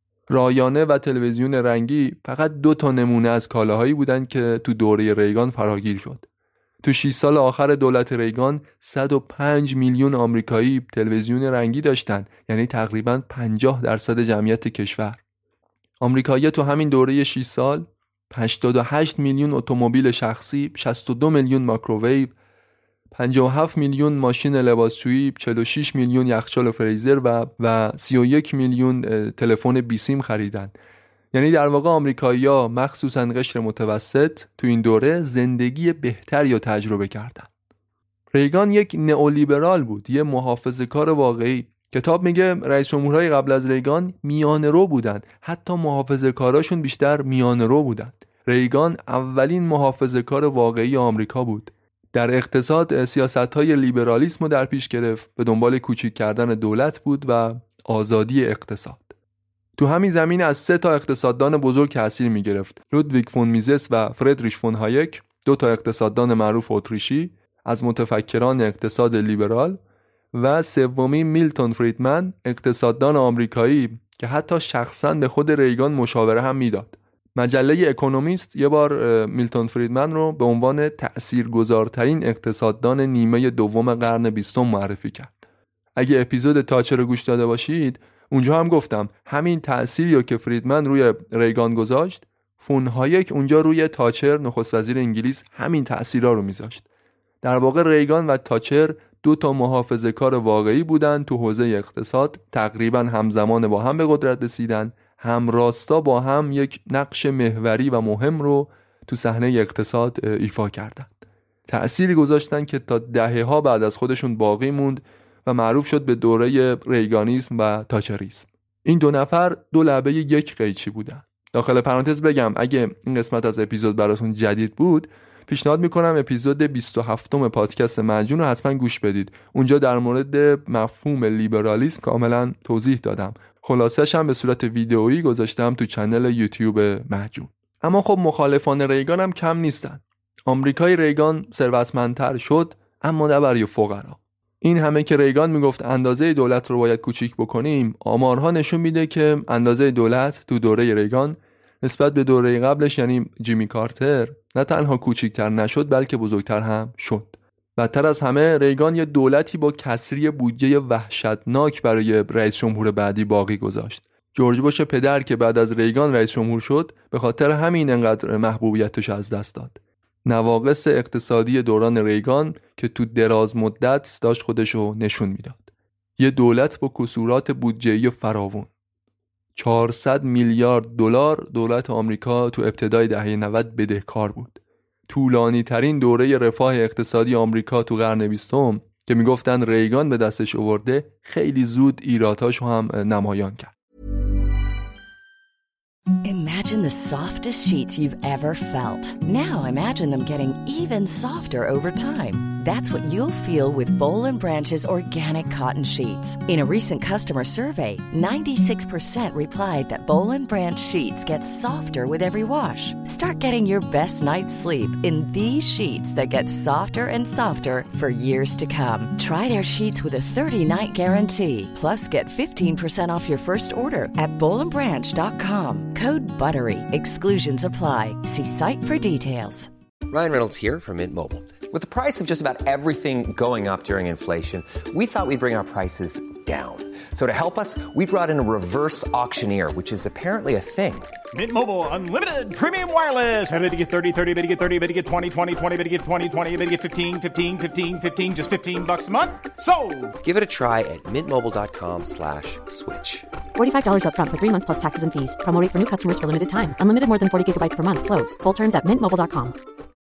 رایانه و تلویزیون رنگی فقط دو تا نمونه از کالاهایی بودن که تو دوره ریگان فراگیر شد. تو شش سال آخر دولت ریگان صد و پنج میلیون آمریکایی تلویزیون رنگی داشتن، یعنی تقریباً پنجاه درصد جمعیت کشور. آمریکایی‌ها تو همین دوره شش سال هشتاد و هشت میلیون اتومبیل شخصی، شصت و دو میلیون مایکروویو، پنجاه و هفت میلیون ماشین لباسشویی، چهل و شش میلیون یخچال فریزر و و سی و یک میلیون تلفن بیسیم خریدن. یعنی در واقع آمریکایی‌ها مخصوصاً قشر متوسط تو این دوره زندگی بهتری رو تجربه کردن. ریگان یک نئولیبرال بود، یه محافظه‌کار واقعی. کتاب میگه رئیس جمهورهای قبل از ریگان میانه رو بودن، حتی محافظه‌کاراشون بیشتر میانه رو بودن. ریگان اولین محافظه‌کار واقعی آمریکا بود. در اقتصاد سیاست‌های لیبرالیسم رو در پیش گرفت، به دنبال کوچیک کردن دولت بود و آزادی اقتصاد. تو همین زمین از سه تا اقتصاددان بزرگ تأثیر می گرفت. لودویگ فون میزس و فردریش فون هایک، دو تا اقتصاددان معروف اتریشی از متفکران اقتصاد لیبرال، و سومی میلتون فریدمن، اقتصاددان آمریکایی که حتی شخصاً به خود ریگان مشاوره هم میداد. مجله اکونومیست یه بار میلتون فریدمن رو به عنوان تأثیرگذارترین اقتصاددان نیمه دوم قرن بیستم معرفی کرد. اگه اپیزود تاچر رو گوش داده باشید، اونجا هم گفتم همین تأثیری که فریدمن روی ریگان گذاشت، فون هایک اونجا روی تاچر نخست وزیر انگلیس همین تأثیرها رو میذاشت. در واقع ریگان و تاچر دو تا محافظه‌کار واقعی بودن تو حوزه اقتصاد، تقریبا همزمان با هم به قدرت رسیدن، هم راستا با هم یک نقش محوری و مهم رو تو صحنه اقتصاد ایفا کردند. تأثیری گذاشتن که تا دهه‌ها بعد از خودشون باقی موند و معروف شد به دوره ریگانیسم و تاچریسم. این دو نفر دو لبه یک قیچی بودن. داخل پرانتز بگم اگه این قسمت از اپیزود براتون جدید بود، پیشنهاد میکنم اپیزود بیست و هفتم پادکست مجنون رو حتما گوش بدید. اونجا در مورد مفهوم لیبرالیسم کاملا توضیح دادم. خلاصش هم به صورت ویدئویی گذاشتم تو کانال یوتیوب مجنون. اما خب مخالفان ریگان هم کم نیستن. آمریکای ریگان ثروتمندتر شد، اما نه برای فقرا. این همه که ریگان میگفت اندازه دولت رو باید کوچیک بکنیم، آمارها نشون میده که اندازه دولت تو دوره ریگان نسبت به دوره قبلش یعنی جیمی کارتر نه تنها کوچیکتر نشد بلکه بزرگتر هم شد. بدتر از همه ریگان یه دولتی با کسری بودجه وحشتناک برای رئیس جمهور بعدی باقی گذاشت. جورج بوش پدر که بعد از ریگان رئیس جمهور شد به خاطر همین انقدر محبوبیتش از دست داد. نواقص اقتصادی دوران ریگان که تو دراز مدت داشت خودشو نشون میداد. یه دولت با کسورات بودجه‌ای فراوان. چهارصد میلیارد دلار دولت آمریکا تو ابتدای دهه نود بدهکار بود. طولانی ترین دوره رفاه اقتصادی آمریکا تو قرن بیستم که میگفتن ریگان به دستش آورده خیلی زود ایراداشو هم نمایان کرد. Imagine the softest sheets you've ever felt. Now imagine them getting even softer over time. That's what you'll feel with Boll and Branch's organic cotton sheets. In a recent customer survey, ninety-six percent replied that Boll and Branch sheets get softer with every wash. Start getting your best night's sleep in these sheets that get softer and softer for years to come. Try their sheets with a thirty-night guarantee. Plus, get fifteen percent off your first order at boll and branch dot com. Code BUTTERY. Exclusions apply. See site for details. Ryan Reynolds here from Mint Mobile. With the price of just about everything going up during inflation, we thought we'd bring our prices down. So to help us, we brought in a reverse auctioneer, which is apparently a thing. Mint Mobile Unlimited Premium Wireless. How to get thirty, thirty, how to get thirty, how to get twenty, twenty, twenty, how to get twenty, twenty, how to get fifteen, fifteen, fifteen, fifteen, just fifteen bucks a month? Sold! Give it a try at mintmobile.com slash switch. forty-five dollars up front for three months plus taxes and fees. Promo rate for new customers for limited time. Unlimited more than forty gigabytes per month. Slows full terms at mint mobile dot com.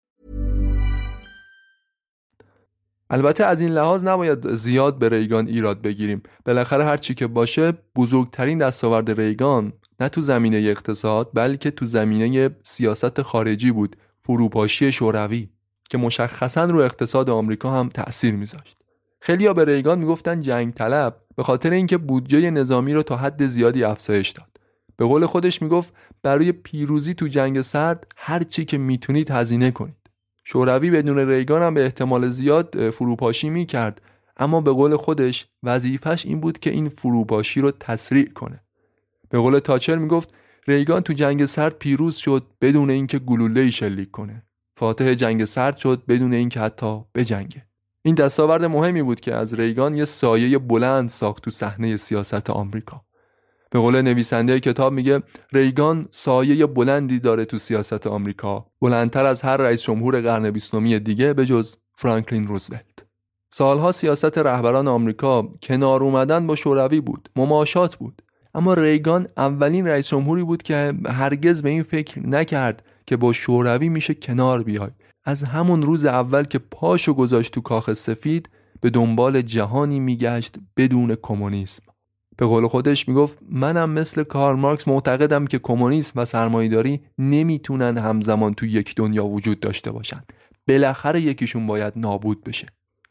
البته از این لحاظ نباید زیاد به ریگان ایراد بگیریم. بالاخره هر چی که باشه بزرگترین دستاورد ریگان نه تو زمینه اقتصاد بلکه تو زمینه سیاست خارجی بود، فروپاشی شوروی که مشخصاً رو اقتصاد آمریکا هم تأثیر میذاشت. خیلیا به ریگان میگفتن جنگ طلب به خاطر اینکه بودجه نظامی رو تا حد زیادی افزایش داد. به قول خودش میگفت برای پیروزی تو جنگ سرد هر چی که میتونید هزینه کنید. شوروی بدون ریگان هم به احتمال زیاد فروپاشی میکرد، اما به قول خودش وظیفش این بود که این فروپاشی رو تسریع کنه. به قول تاچر میگفت ریگان تو جنگ سرد پیروز شد بدون اینکه گلوله‌ای شلیک کنه. فاتح جنگ سرد شد بدون اینکه حتی بجنگه. این دستاورد مهمی بود که از ریگان یه سایه بلند ساخت تو صحنه سیاست آمریکا. به قول نویسنده کتاب میگه ریگان سایه بلندی داره تو سیاست آمریکا، بلندتر از هر رئیس جمهور قرن بیستمی دیگه به جز فرانکلین روزولت. سالها سیاست رهبران آمریکا کنار اومدن با شوروی بود، مماشات بود، اما ریگان اولین رئیس جمهوری بود که هرگز به این فکر نکرد که با شوروی میشه کنار بیای. از همون روز اول که پاشو گذاشت تو کاخ سفید به دنبال جهانی میگشت بدون کمونیسم. به قول خودش میگفت منم مثل کارل مارکس معتقدم که کمونیسم و سرمایه‌داری نمیتونن همزمان تو یک دنیا وجود داشته باشن. بالاخره یکیشون باید نابود بشه.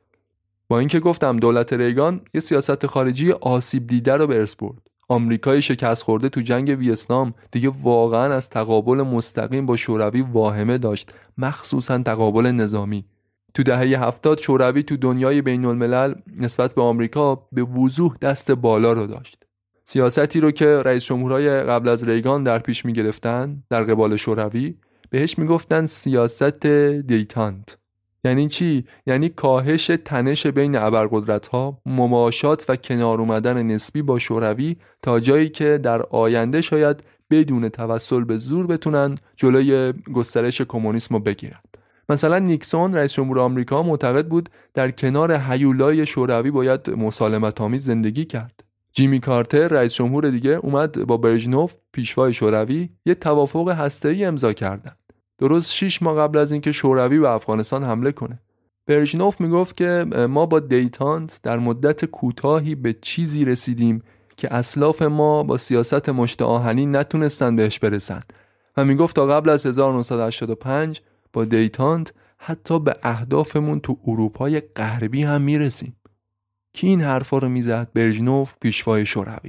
با اینکه گفتم دولت ریگان یه سیاست خارجی آسیب دیده رو به ارث برد. آمریکای شکست خورده تو جنگ ویتنام دیگه واقعا از تقابل مستقیم با شوروی واهمه داشت، مخصوصا تقابل نظامی. تو دهه هفتاد شوروی تو دنیای بین الملل نسبت به آمریکا به وضوح دست بالا رو داشت. سیاستی رو که رئیس جمهورهای قبل از ریگان در پیش می گرفتن در قبال شوروی بهش می گفتن سیاست دیتانت. یعنی چی؟ یعنی کاهش تنش بین ابرقدرت‌ها، مماشات و کنار اومدن نسبی با شوروی تا جایی که در آینده شاید بدون توسل به زور بتونن جلوی گسترش کمونیسم رو بگیرن. مثلا نیکسون رئیس جمهور آمریکا معتقد بود در کنار هیولای شوروی باید مسالمت‌آمیز زندگی کرد. جیمی کارتر رئیس جمهور دیگه اومد با برژنوف پیشوای شوروی یه توافق هسته‌ای امضا کردن. درست شش ماه قبل از اینکه شوروی به افغانستان حمله کنه. برژنوف میگفت که ما با دیتانت در مدت کوتاهی به چیزی رسیدیم که اسلاف ما با سیاست مشت آهنی نتونستن بهش برسن و میگفت تا قبل از هزار و نهصد و هشتاد و پنج با دیتانت حتی به اهدافمون تو اروپای غربی هم میرسیم. کی این حرفا رو میزد؟ برژنوف پیشوای شوروی.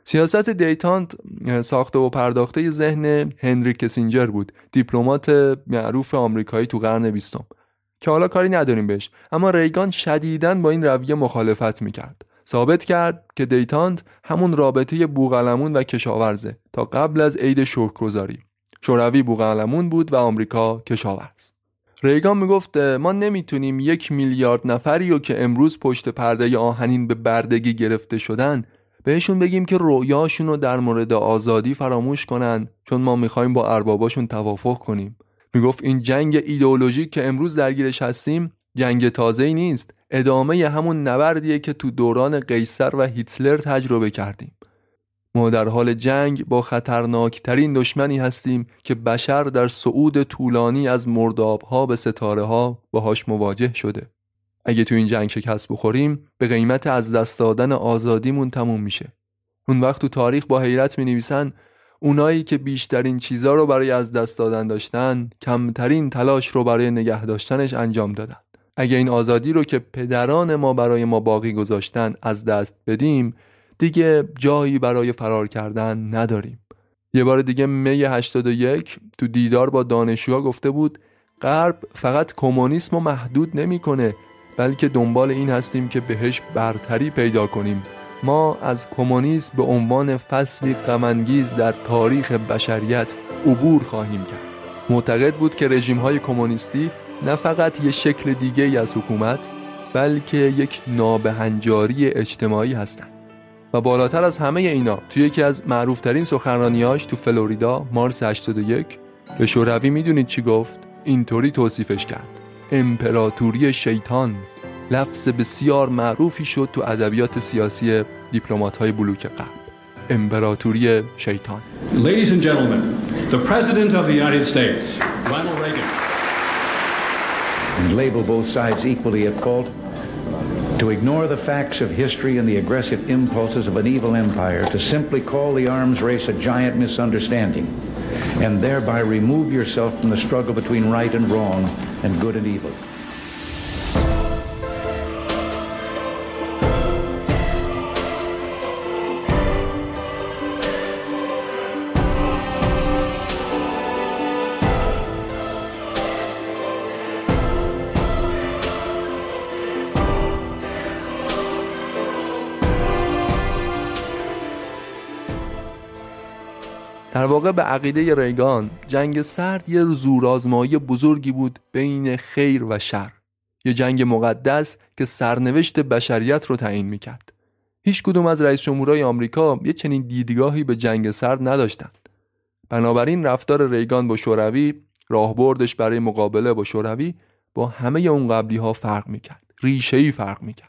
سیاست دیتانت ساخته و پرداخته ذهن هنری کسینجر بود، دیپلمات معروف آمریکایی تو قرن بیستم که حالا کاری نداریم بهش، اما ریگان شدیداً با این رویه مخالفت میکرد. ثابت کرد که دیتانت همون رابطه بوقلمون و کشاورزه تا قبل از عید شکرگزاری. شوروی بوقلمون بود و آمریکا کشاورز. ریگان میگفت ما نمیتونیم یک میلیارد نفری رو که امروز پشت پرده آهنین به بردگی گرفته شدن بهشون بگیم که رویاشون رو در مورد آزادی فراموش کنن چون ما میخوایم با ارباباشون توافق کنیم. میگفت این جنگ ایدئولوژیک که امروز درگیرش هستیم جنگ تازه‌ای نیست، ادامه همون نبردیه که تو دوران قیصر و هیتلر تجربه کردیم. ما در حال جنگ با خطرناکترین دشمنی هستیم که بشر در صعود طولانی از مرداب‌ها به ستاره‌ها باهاش مواجه شده. اگه تو این جنگ شکست بخوریم به قیمت از دست دادن آزادیمون تموم میشه. اون وقت تو تاریخ با حیرت می‌نویسن اونایی که بیشترین چیزا رو برای از دست دادن داشتن کمترین تلاش رو برای نگه داشتنش انجام دادن. اگه این آزادی رو که پدران ما برای ما باقی گذاشتن از دست بدیم دیگه جایی برای فرار کردن نداریم. یه بار دیگه می هشتاد و یک تو دیدار با دانشجوها گفته بود غرب فقط کمونیسم رو محدود نمی‌کنه بلکه دنبال این هستیم که بهش برتری پیدا کنیم. ما از کمونیسم به عنوان فصلی غم‌انگیز در تاریخ بشریت عبور خواهیم کرد. معتقد بود که رژیم‌های کمونیستی نه فقط یه شکل دیگه‌ای از حکومت بلکه یک نابهنجاری اجتماعی هستند. و بالاتر از همه اینا توی یکی از معروفترین سخنرانیاش تو فلوریدا مارس هشتاد و یک به شوروی میدونید چی گفت؟ اینطوری توصیفش کرد: امپراتوری شیطان. لفظ بسیار معروفی شد تو ادبیات سیاسی دیپلمات‌های بلوک غرب. امپراتوری شیطان. Ladies and gentlemen, the President of the United States, Ronald Reagan. And label both sides equally at fault. To ignore the facts of history and the aggressive impulses of an evil empire, to simply call the arms race a giant misunderstanding, and thereby remove yourself from the struggle between right and wrong and good and evil. در واقع به عقیده ریگان جنگ سرد یه زورآزمایی بزرگی بود بین خیر و شر، یه جنگ مقدس که سرنوشت بشریت رو تعیین میکرد. هیچ کدوم از رئیس جمهورای آمریکا یه چنین دیدگاهی به جنگ سرد نداشتند. بنابراین رفتار ریگان با شوروی، راهبردش برای مقابله با شوروی با همه اون قبلی ها فرق میکرد، ریشه‌ای فرق میکرد.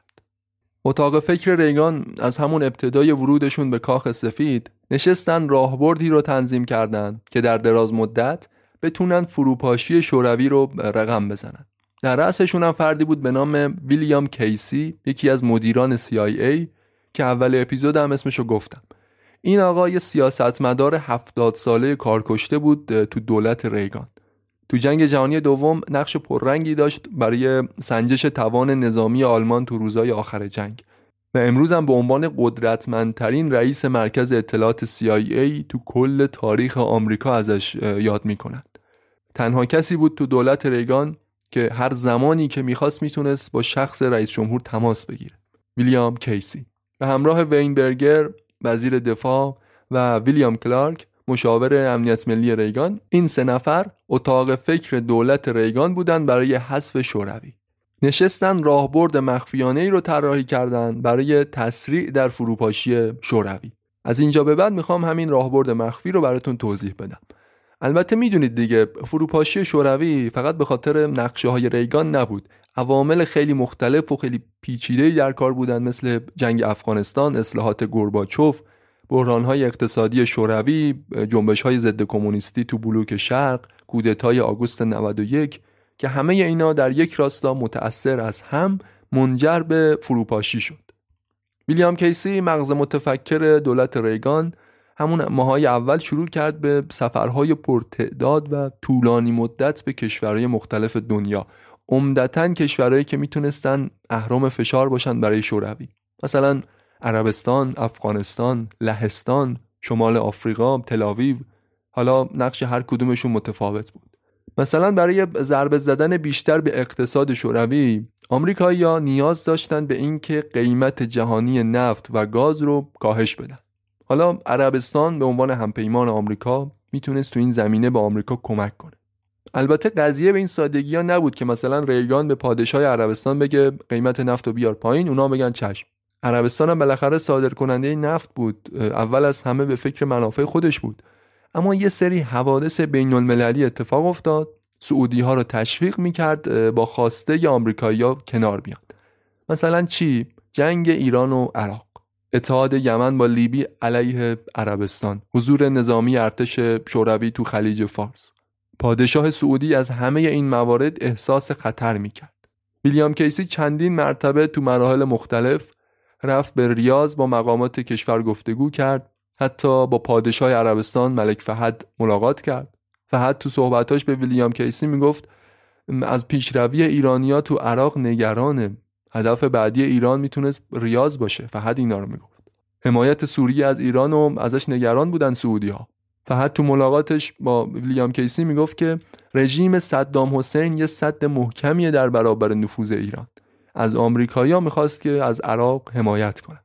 اتاق فکر ریگان از همون ابتدای ورودشون به کاخ سفید نشستن راهبردی رو تنظیم کردن که در دراز مدت بتونن فروپاشی شوروی رو رقم بزنن. در رأسشون هم فردی بود به نام ویلیام کیسی، یکی از مدیران سی آی ای که اول اپیزود هم اسمشو گفتم. این آقا یه سیاستمدار هفتاد ساله کارکشته بود تو دولت ریگان. تو جنگ جهانی دوم نقش پررنگی داشت برای سنجش توان نظامی آلمان تو روزهای آخر جنگ و امروز هم به عنوان قدرتمندترین رئیس مرکز اطلاعات سی آی ای تو کل تاریخ آمریکا ازش یاد میکنند. تنها کسی بود تو دولت ریگان که هر زمانی که میخواست میتونست با شخص رئیس جمهور تماس بگیره. ویلیام کیسی به همراه وینبرگر وزیر دفاع و ویلیام کلارک مشاور امنیت ملی ریگان، این سه نفر اتاق فکر دولت ریگان بودن برای حذف شوروی. نشستن راهبرد مخفیانه‌ای رو طراحی کردن برای تسریع در فروپاشی شوروی. از اینجا به بعد میخوام همین راهبرد مخفی رو براتون توضیح بدم. البته میدونید دیگه فروپاشی شوروی فقط به خاطر نقشه‌های ریگان نبود. عوامل خیلی مختلف و خیلی پیچیده‌ای در کار بودن، مثل جنگ افغانستان، اصلاحات گورباچوف، بحران‌های اقتصادی شوروی، جنبش‌های ضد کمونیستی تو بلوک شرق، کودتای آگوست نود و یک که همه اینا در یک راستا متأثر از هم منجر به فروپاشی شد. ویلیام کیسی مغز متفکر دولت ریگان همون ماهای اول شروع کرد به سفرهای پرتعداد و طولانی مدت به کشورهای مختلف دنیا، عمدتاً کشورهایی که میتونستن اهرم فشار باشن برای شوروی. مثلا عربستان، افغانستان، لهستان، شمال آفریقا، تل‌آویو. حالا نقش هر کدومشون متفاوت بود. مثلا برای ضربه زدن بیشتر به اقتصاد شوروی، آمریکایی‌ها نیاز داشتن به اینکه قیمت جهانی نفت و گاز رو کاهش بدن. حالا عربستان به عنوان همپیمان آمریکا میتونست تو این زمینه به آمریکا کمک کنه. البته قضیه به این سادگی‌ها نبود که مثلا ریگان به پادشاه عربستان بگه قیمت نفت رو بیار پایین، اونا بگن چشم. عربستان هم بالاخره صادرکننده نفت بود، اول از همه به فکر منافع خودش بود. اما یه سری حوادث بین‌المللی اتفاق افتاد، سعودی‌ها رو تشویق می‌کرد با خواسته آمریکایی‌ها کنار بیان. مثلا چی؟ جنگ ایران و عراق، اتحاد یمن با لیبی علیه عربستان، حضور نظامی ارتش شوروی تو خلیج فارس. پادشاه سعودی از همه این موارد احساس خطر می‌کرد. ویلیام کیسی چندین مرتبه تو مراحل مختلف رفت به ریاض با مقامات کشور گفتگو کرد، حتی با پادشاه عربستان ملک فهد ملاقات کرد. فهد تو صحبتاش به ویلیام کیسی میگفت از پیشروی ایرانی‌ها تو عراق نگرانه، هدف بعدی ایران میتونست ریاض باشه. فهد اینا رو میگفت. حمایت سوریه از ایران و ازش نگران بودن سعودی‌ها. فهد تو ملاقاتش با ویلیام کیسی میگفت که رژیم صدام حسین یه سد محکمیه در برابر نفوذ ایران. از آمریکایی‌ها میخواست که از عراق حمایت کنن.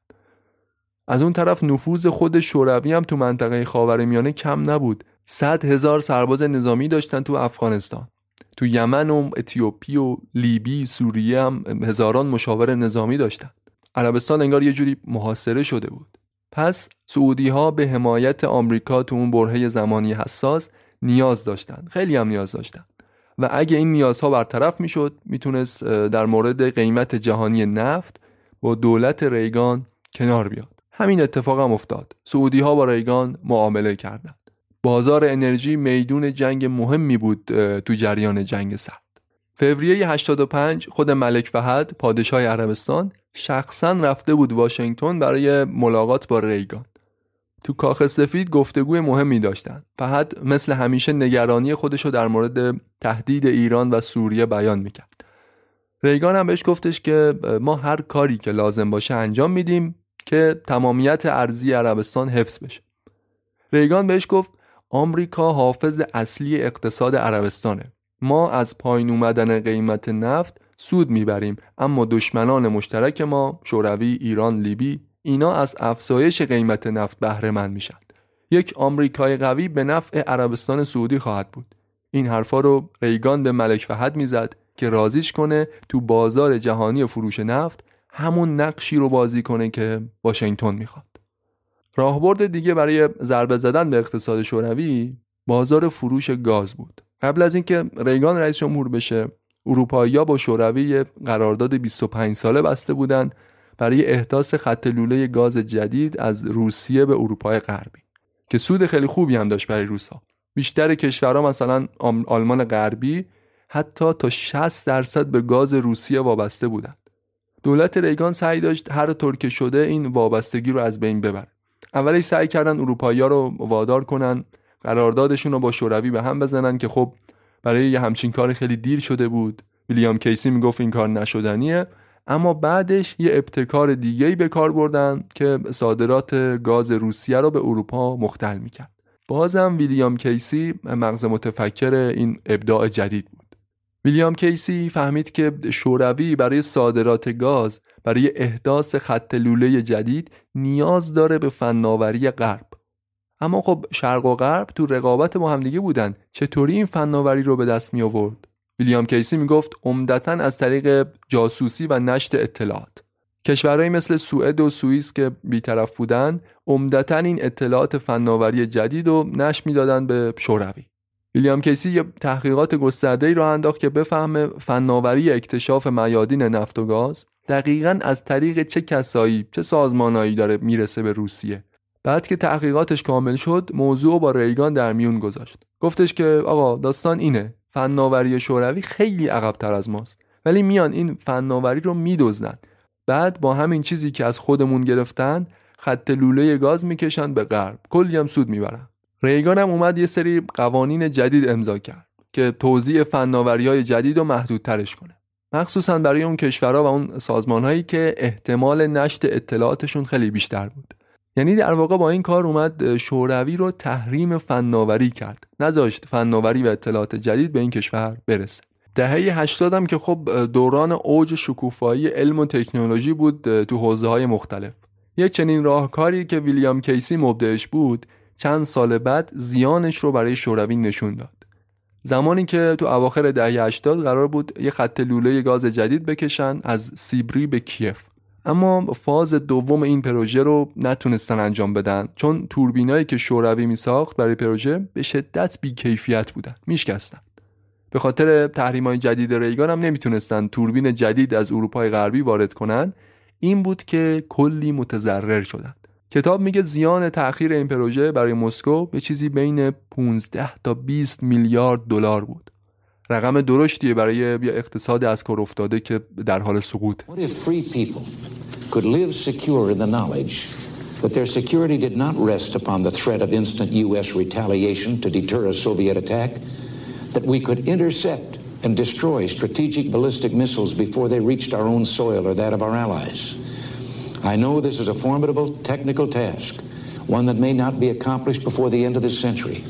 از اون طرف نفوذ خود شوروی هم تو منطقه خاورمیانه کم نبود. صد هزار سرباز نظامی داشتن تو افغانستان. تو یمن و اتیوپی و لیبی، سوریه هم هزاران مشاور نظامی داشتن. عربستان انگار یه جوری محاصره شده بود. پس سعودی‌ها به حمایت آمریکا تو اون برهه زمانی حساس نیاز داشتن. خیلی هم نیاز داشتن. و اگه این نیازها برطرف میشد، میتونست در مورد قیمت جهانی نفت با دولت ریگان کنار بیاد. همین اتفاق هم افتاد. سعودی‌ها با ریگان معامله کردند. بازار انرژی میدون جنگ مهمی بود تو جریان جنگ سرد. فوریه هشتاد و پنج خود ملک فهد پادشاه عربستان شخصا رفته بود واشنگتن برای ملاقات با ریگان. تو کاخ سفید گفتگوی مهمی داشتن. فهد مثل همیشه نگرانی خودشو در مورد تهدید ایران و سوریه بیان میکرد. ریگان هم بهش گفتش که ما هر کاری که لازم باشه انجام میدیم که تمامیت ارضی عربستان حفظ بشه. ریگان بهش گفت آمریکا حافظ اصلی اقتصاد عربستانه. ما از پایین اومدن قیمت نفت سود میبریم، اما دشمنان مشترک ما، شوروی، ایران، لیبی، اینا از افزایش قیمت نفت بهره مند میشن. یک آمریکای قوی به نفع عربستان سعودی خواهد بود. این حرفا رو ریگان به ملک فهد میزد که راضیش کنه تو بازار جهانی فروش نفت همون نقشی رو بازی کنه که واشنگتن میخواد. راهبرد دیگه برای ضربه زدن به اقتصاد شوروی بازار فروش گاز بود. قبل از اینکه ریگان رئیس جمهور بشه، اروپایی‌ها با شوروی قرارداد بیست و پنج ساله بسته بودن برای احداث خط لوله گاز جدید از روسیه به اروپای غربی که سود خیلی خوبی هم داشت برای روس‌ها. بیشتر کشورها مثلا آلمان غربی حتی تا شصت درصد به گاز روسیه وابسته بودند. دولت ریگان سعی داشت هر طور که شده این وابستگی رو از بین ببره. اولش سعی کردن اروپایی‌ها رو وادار کنن قراردادشون رو با شوروی به هم بزنن که خب برای یه همچین کار خیلی دیر شده بود. ویلیام کیسی میگفت این کار نشدنیه. اما بعدش یه ابتکار دیگه‌ای به کار بردن که صادرات گاز روسیه رو به اروپا مختل میکرد. بازم ویلیام کیسی مغز متفکر این ابداع جدید بود. ویلیام کیسی فهمید که شوروی برای صادرات گاز، برای احداث خط لوله جدید نیاز داره به فناوری غرب. اما خب شرق و غرب تو رقابت با هم دیگه بودن. چطوری این فناوری رو به دست می آورد؟ ویلیام کیسی میگفت عمدتاً از طریق جاسوسی و نشر اطلاعات. کشورهایی مثل سوئد و سوئیس که بی‌طرف بودن، عمدتاً این اطلاعات فناوری جدید رو نشر میدادن به شوروی. ویلیام کیسی یه تحقیقات گسترده‌ای راه انداخت که بفهمه فناوری اکتشاف میادین نفت و گاز دقیقاً از طریق چه کسایی، چه سازمانایی داره میرسه به روسیه. بعد که تحقیقاتش کامل شد، موضوع با ریگان در میون گذاشت. گفتش که آقا داستان اینه، فناوری شوروی خیلی عقب‌تر از ماست، ولی میان این فناوری رو میدزدن. بعد با همین چیزی که از خودمون گرفتن، خط لوله گاز میکشن به غرب، کلی هم سود میبرن. ریگان هم اومد یه سری قوانین جدید امضا کرد که توزیع فناوری‌های جدید رو محدودترش کنه. مخصوصا برای اون کشورها و اون سازمانهایی که احتمال نشت اطلاعاتشون خیلی بیشتر بود. یعنی در واقع با این کار اومد شوروی رو تحریم فناوری کرد، نذاشت فناوری و اطلاعات جدید به این کشور برسه. دهه هشتاد هم که خب دوران اوج شکوفایی علم و تکنولوژی بود تو حوزه‌های مختلف. یک چنین راهکاری که ویلیام کیسی مبدعش بود چند سال بعد زیانش رو برای شوروی نشون داد. زمانی که تو اواخر دهه هشتاد قرار بود یه خط لوله گاز جدید بکشن از سیبری به کیف، اما فاز دوم این پروژه رو نتونستن انجام بدن چون توربینایی که شوروی میساخت برای پروژه به شدت بی‌کیفیت بودن، میشکستن. به خاطر تحریم‌های جدید ریگان هم نمیتونستن توربین جدید از اروپای غربی وارد کنن. این بود که کلی متضرر شدن. کتاب میگه زیان تأخیر این پروژه برای مسکو به چیزی بین پانزده تا بیست میلیارد دلار بود. رقم درشتیه برای یه اقتصاد از کار افتاده که در حال سقوط. What if free people could live secure in the knowledge that their security did not rest upon the threat of instant U S retaliation to deter a Soviet attack, that we could intercept and destroy strategic ballistic missiles before they reached our own soil or that of our allies. I know this is a formidable technical task, one that may not be accomplished before the end of this century.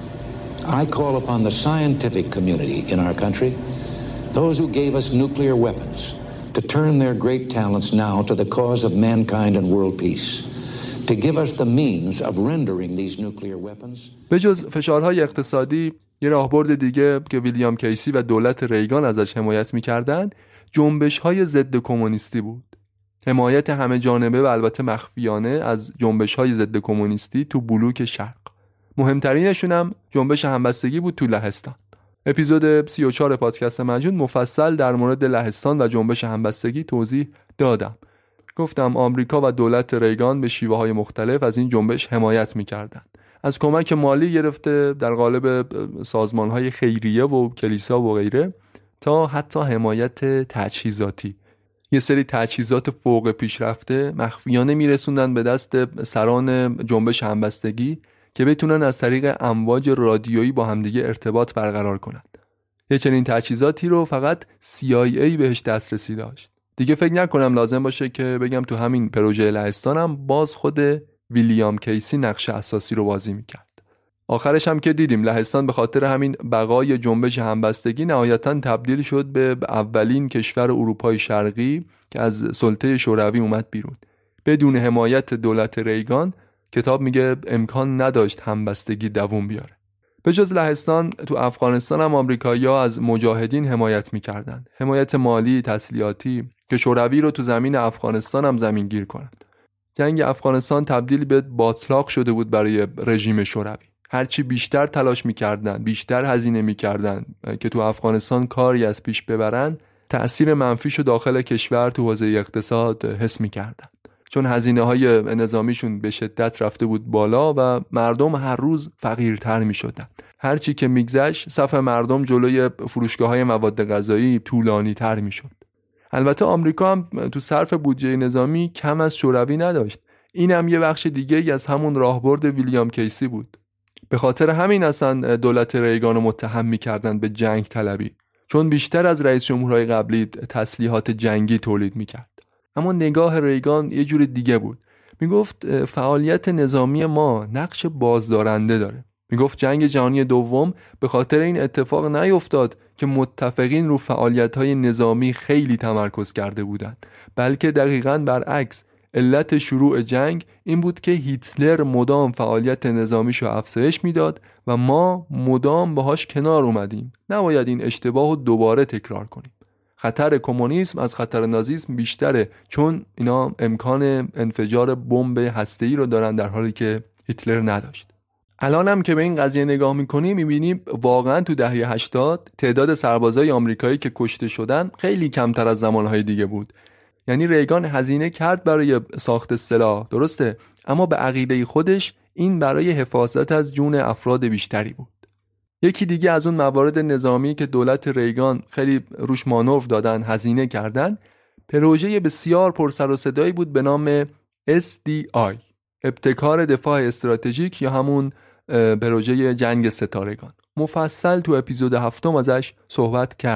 I call upon the scientific community in our country, those who gave us nuclear weapons, to turn their great talents now to the cause of mankind and world peace, to give us the means of rendering these nuclear weapons. به جز فشارهای اقتصادی، یه راهبرد دیگه که ویلیام کیسی و دولت ریگان ازش حمایت می‌کردند، جنبش‌های ضد کمونیستی بود. حمایت همه جانبه و البته مخفیانه از جنبش‌های ضد کمونیستی تو بلوک شرق. مهمترینشون هم جنبش همبستگی بود تو لهستان. اپیزود سی و چهار پادکست مجنون مفصل در مورد لهستان و جنبش همبستگی توضیح دادم. گفتم آمریکا و دولت ریگان به شیوه‌های مختلف از این جنبش حمایت می‌کردند. از کمک مالی گرفته در قالب سازمان‌های خیریه و کلیسا و غیره تا حتی حمایت تجهیزاتی. یه سری تجهیزات فوق پیشرفته مخفیانه میرسوندن به دست سران جنبش همبستگی که بتونن از طریق امواج رادیویی با همدیگه ارتباط برقرار کنند. یه چنین تجهیزاتی رو فقط سی آی ای بهش دسترسی داشت. دیگه فکر نکنم لازم باشه که بگم تو همین پروژه لهستان هم باز خود ویلیام کیسی نقش اساسی رو بازی میکرد. آخرش هم که دیدیم لهستان به خاطر همین بقای جنبش همبستگی نهایتاً تبدیل شد به اولین کشور اروپای شرقی که از سلطه شوروی اومد بیرون. بدون حمایت دولت ریگان کتاب میگه امکان نداشت همبستگی دوام بیاره. به جز لهستان تو افغانستان هم آمریکایی‌ها از مجاهدین حمایت میکردن. حمایت مالی، تسلیحاتی که شوروی رو تو زمین افغانستان هم زمینگیر کنند. جنگ افغانستان تبدیل به باطلاق شده بود برای رژیم شوروی. هرچی بیشتر تلاش میکردن، بیشتر هزینه میکردن که تو افغانستان کاری از پیش ببرن، تأثیر منفیشو داخل کشور تو حوزه اقتصاد حس میکردن. چون هزینه های نظامیشون به شدت رفته بود بالا و مردم هر روز فقیرتر میشدن. هرچی که میگذشت صف مردم جلوی فروشگاه های مواد غذایی طولانی تر میشد. البته آمریکا هم تو صرف بودجه نظامی کم از شوروی نداشت. این هم یه بخش دیگه از همون راهبرد ویلیام کیسی بود. به خاطر همین اصلا دولت ریگان رو متهم می‌کردن به جنگ طلبی، چون بیشتر از رئیس جمهورهای قبلی تسلیحات جنگی تولید می‌کرد. اما نگاه ریگان یه جور دیگه بود. میگفت فعالیت نظامی ما نقش بازدارنده داره. میگفت جنگ جهانی دوم به خاطر این اتفاق نیفتاد که متفقین رو فعالیت‌های نظامی خیلی تمرکز کرده بودند، بلکه دقیقاً برعکس. علت شروع جنگ این بود که هیتلر مدام فعالیت نظامیشو افزایش میداد و ما مدام باهاش کنار اومدیم. نباید این اشتباهو دوباره تکرار کنیم. خطر کمونیسم از خطر نازیسم بیشتره، چون اینا امکان انفجار بمب هسته‌ای رو دارن در حالی که هیتلر نداشت. الان هم که به این قضیه نگاه میکنیم میبینیم واقعا تو دهه هشتاد تعداد سربازای آمریکایی که کشته شدن خیلی کمتر از زمانهای دیگه بود. یعنی ریگان هزینه کرد برای ساخت سلاح، درسته، اما به عقیده خودش این برای حفاظت از جون افراد بیشتری بود. یکی دیگه از اون موارد نظامی که دولت ریگان خیلی روش مانور دادن، هزینه کردن، پروژه بسیار پرسر و صدایی بود به نام اس دی آی، ابتکار دفاع استراتژیک یا همون پروژه جنگ ستارگان. مفصل تو اپیزود هفتم ازش صحبت کردم.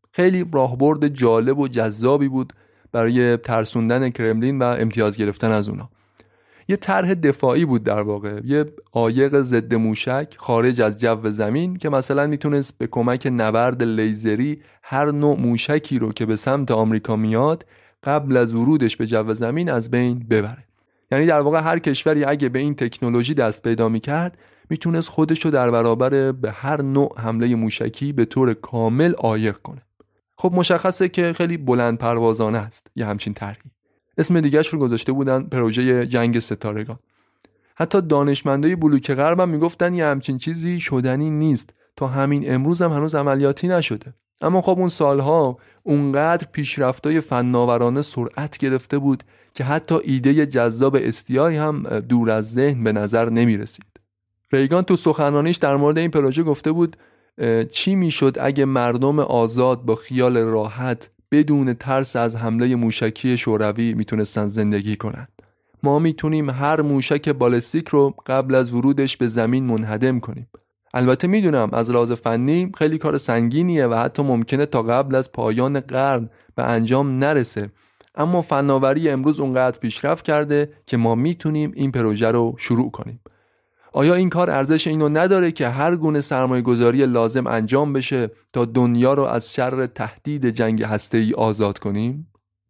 خیلی راهبرد جالب و جذابی بود برای ترسوندن کرملین و امتیاز گرفتن از اونا. یه طرح دفاعی بود در واقع، یه عایق ضد موشک خارج از جو زمین که مثلا میتونست به کمک نبرد لیزری هر نوع موشکی رو که به سمت آمریکا میاد قبل از ورودش به جو زمین از بین ببره. یعنی در واقع هر کشوری اگه به این تکنولوژی دست پیدا میکرد میتونست خودش رو در برابر به هر نوع حمله موشکی به طور کامل عایق کنه. خب مشخصه که خیلی بلند پروازانه است یه همچین طرحی. اسم دیگه‌اش رو گذاشته بودن پروژه جنگ ستارگان. حتی دانشمندای بلوک غرب هم میگفتن یه همچین چیزی شدنی نیست، تا همین امروز هم هنوز عملیاتی نشده. اما خب اون سالها اونقدر پیشرفتای فناورانه سرعت گرفته بود که حتی ایده جذاب استیای هم دور از ذهن به نظر نمی رسید. ریگان تو سخنرانیش در مورد این پروژه گفته بود چی میشد اگه مردم آزاد با خیال راحت بدون ترس از حمله موشکی شوروی میتونستن زندگی کنند. ما میتونیم هر موشک بالستیک رو قبل از ورودش به زمین منهدم کنیم. البته میدونم از لحاظ فنی خیلی کار سنگینیه و حتی ممکنه تا قبل از پایان قرن به انجام نرسه، اما فناوری امروز اونقدر پیشرفت کرده که ما میتونیم این پروژه رو شروع کنیم. آیا این کار ارزش اینو نداره که هر گونه سرمایه گذاری لازم انجام بشه تا دنیا رو از شر تهدید جنگ هسته‌ای آزاد کنیم؟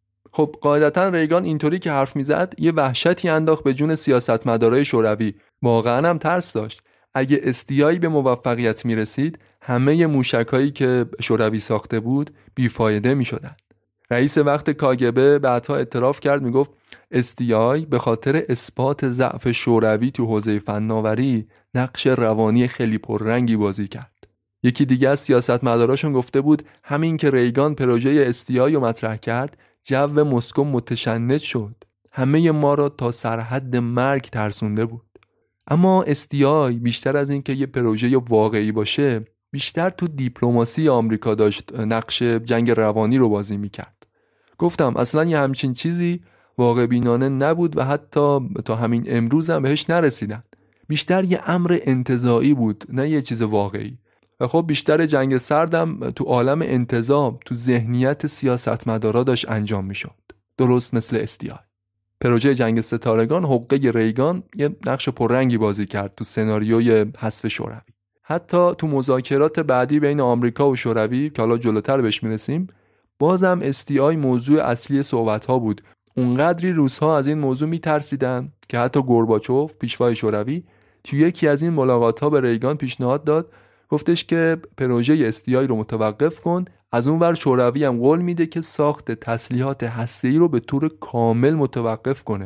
خب قاعدتاً ریگان اینطوری که حرف میزد یه وحشتی انداخت به جون سیاستمدارای شوروی. واقعاً هم ترس داشت اگه استیایی به موفقیت میرسید همه موشکایی که شوروی ساخته بود بیفایده میشدن. رئیس وقت کاگبه بعدها اعتراف کرد، میگفت استیای به خاطر اثبات ضعف شوروی تو حوزه فناوری نقش روانی خیلی پررنگی بازی کرد. یکی دیگه از سیاستمداراشون گفته بود همین که ریگان پروژه استیای رو مطرح کرد جو مسکو متشنج شد، همه ما را تا سرحد مرگ ترسونده بود. اما استیای بیشتر از این که یه پروژه واقعی باشه بیشتر تو دیپلماسی آمریکا داشت نقش جنگ روانی رو بازی میکرد. گفتم اصلا یه همچین چیزی واقع بینانه نبود و حتی تا همین امروز هم بهش نرسیدن. بیشتر یه امر انتزاعی بود نه یه چیز واقعی. و خب بیشتر جنگ سردم تو عالم انتزاع تو ذهنیت سیاستمدارا داشت انجام میشد، درست مثل استیای. پروژه جنگ ستارگان حقه ریگان یه نقش پررنگی بازی کرد تو سناریوی حذف شوروی. حتی تو مذاکرات بعدی بین آمریکا و شوروی که حالا جلوتر بهش میرسیم بازم استیای موضوع اصلی صحبت‌ها بود. اونقدری روس‌ها از این موضوع میترسیدن که حتی گورباچوف پیشوای شوروی تو یکی از این ملاقات‌ها به ریگان پیشنهاد داد، گفتش که پروژه استیای رو متوقف کن، از اون ور شوروی هم قول میده که ساخت تسلیحات هسته‌ای رو به طور کامل متوقف کنه.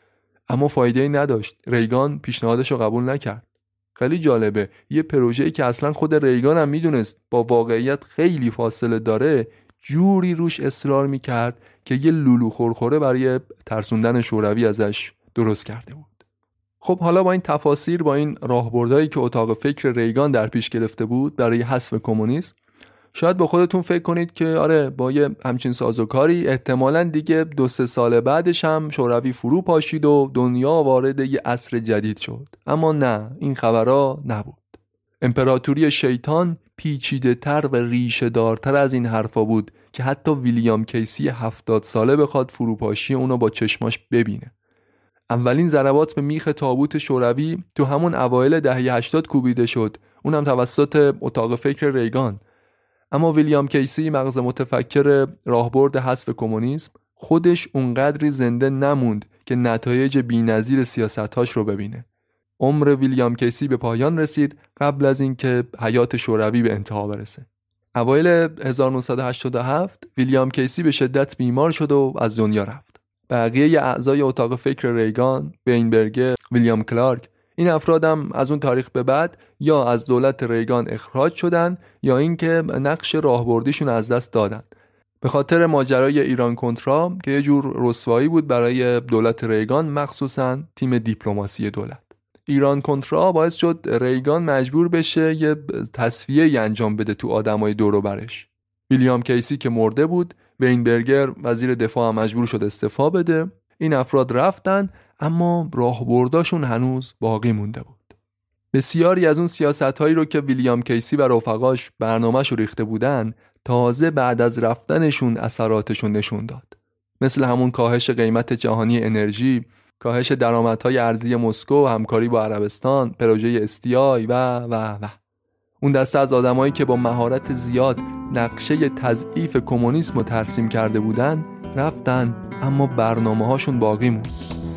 اما فایده‌ای نداشت. ریگان پیشنهادش رو قبول نکرد. خیلی جالبه، یه پروژه‌ای که اصلا خود ریگان هم میدونست با واقعیت خیلی فاصله داره جوری روش اصرار میکرد که یه لولو خورخوره برای ترسوندن شوروی ازش درست کرده بود. خب حالا با این تفاسیر، با این راهبردهایی که اتاق فکر ریگان در پیش گرفته بود برای حذف کمونیسم، شاید با خودتون فکر کنید که آره با یه همچین سازوکاری احتمالاً دیگه دو سه سال بعدش هم شوروی فرو پاشید و دنیا وارد یه عصر جدید شد. اما نه، این خبرها نبود. امپراتوری شیطان پیچیده تر و ریشه دارتر از این حرفا بود که حتی ویلیام کیسی هفتاد ساله بخواد فروپاشی اونو با چشماش ببینه. اولین ضربات به میخ تابوت شوروی تو همون اوایل دهه هشتاد کوبیده شد، اونم توسط اتاق فکر ریگان. اما ویلیام کیسی مغز متفکر راهبرد حذف کمونیسم خودش اونقدری زنده نموند که نتایج بی‌نظیر سیاستاش رو ببینه. عمر ویلیام کیسی به پایان رسید قبل از اینکه حیات شوروی به انتها برسه. اوایل هزار و نهصد و هشتاد و هفت ویلیام کیسی به شدت بیمار شد و از دنیا رفت. بقیه اعضای اتاق فکر ریگان، وینبرگر، ویلیام کلارک، این افرادم از اون تاریخ به بعد یا از دولت ریگان اخراج شدن یا اینکه نقش راهبردیشون از دست دادن. به خاطر ماجرای ایران کنترا که یه جور رسوایی بود برای دولت ریگان، مخصوصاً تیم دیپلماسی دولت. ایران کنترا باعث شد ریگان مجبور بشه یه تصفیه انجام بده تو آدمای دور و برش. ویلیام کیسی که مرده بود، وینبرگر وزیر دفاع مجبور شد استعفا بده. این افراد رفتن اما راهبرداشون هنوز باقی مونده بود. بسیاری از اون سیاست‌هایی رو که ویلیام کیسی و رفقاش برنامه‌شو ریخته بودن تازه بعد از رفتنشون اثراتشون نشون داد. مثل همون کاهش قیمت جهانی انرژی، کاهش درآمدهای ارزی مسکو، همکاری با عربستان، پروژه استیای و و و اون دسته از آدمایی که با مهارت زیاد نقشه تضعیف کمونیسم رو ترسیم کرده بودن رفتن، اما برنامه‌هاشون باقی موند.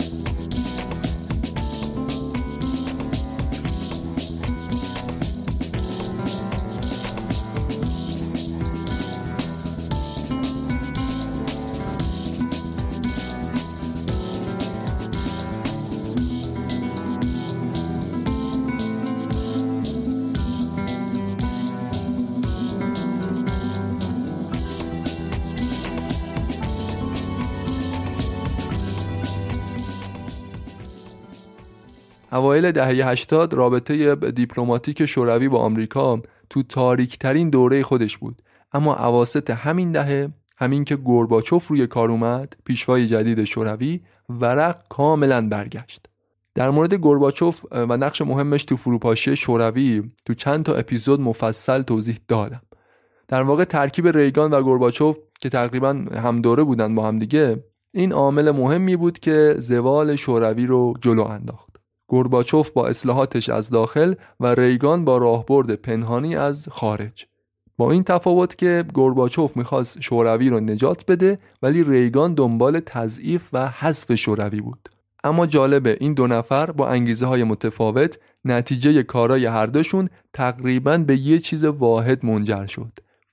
اوایل دهه هشتاد رابطه دیپلماتیک شوروی با آمریکا تو تاریک‌ترین دوره خودش بود، اما اواسط همین دهه، همین که گورباچوف روی کار اومد، پیشوای جدید شوروی، ورق کاملا برگشت. در مورد گورباچوف و نقش مهمش تو فروپاشی شوروی تو چند تا اپیزود مفصل توضیح دادم. در واقع ترکیب ریگان و گورباچوف که تقریبا هم دوره بودن با هم دیگه، این عامل مهمی بود که زوال شوروی رو جلو انداخت. گورباچوف با اصلاحاتش از داخل و ریگان با راهبرد پنهانی از خارج. با این تفاوت که گورباچوف میخواست شوروی رو نجات بده، ولی ریگان دنبال تضعیف و حذف شوروی بود. اما جالبه این دو نفر با انگیزه های متفاوت، نتیجه کارای هر دوشون تقریباً به یه چیز واحد منجر شد: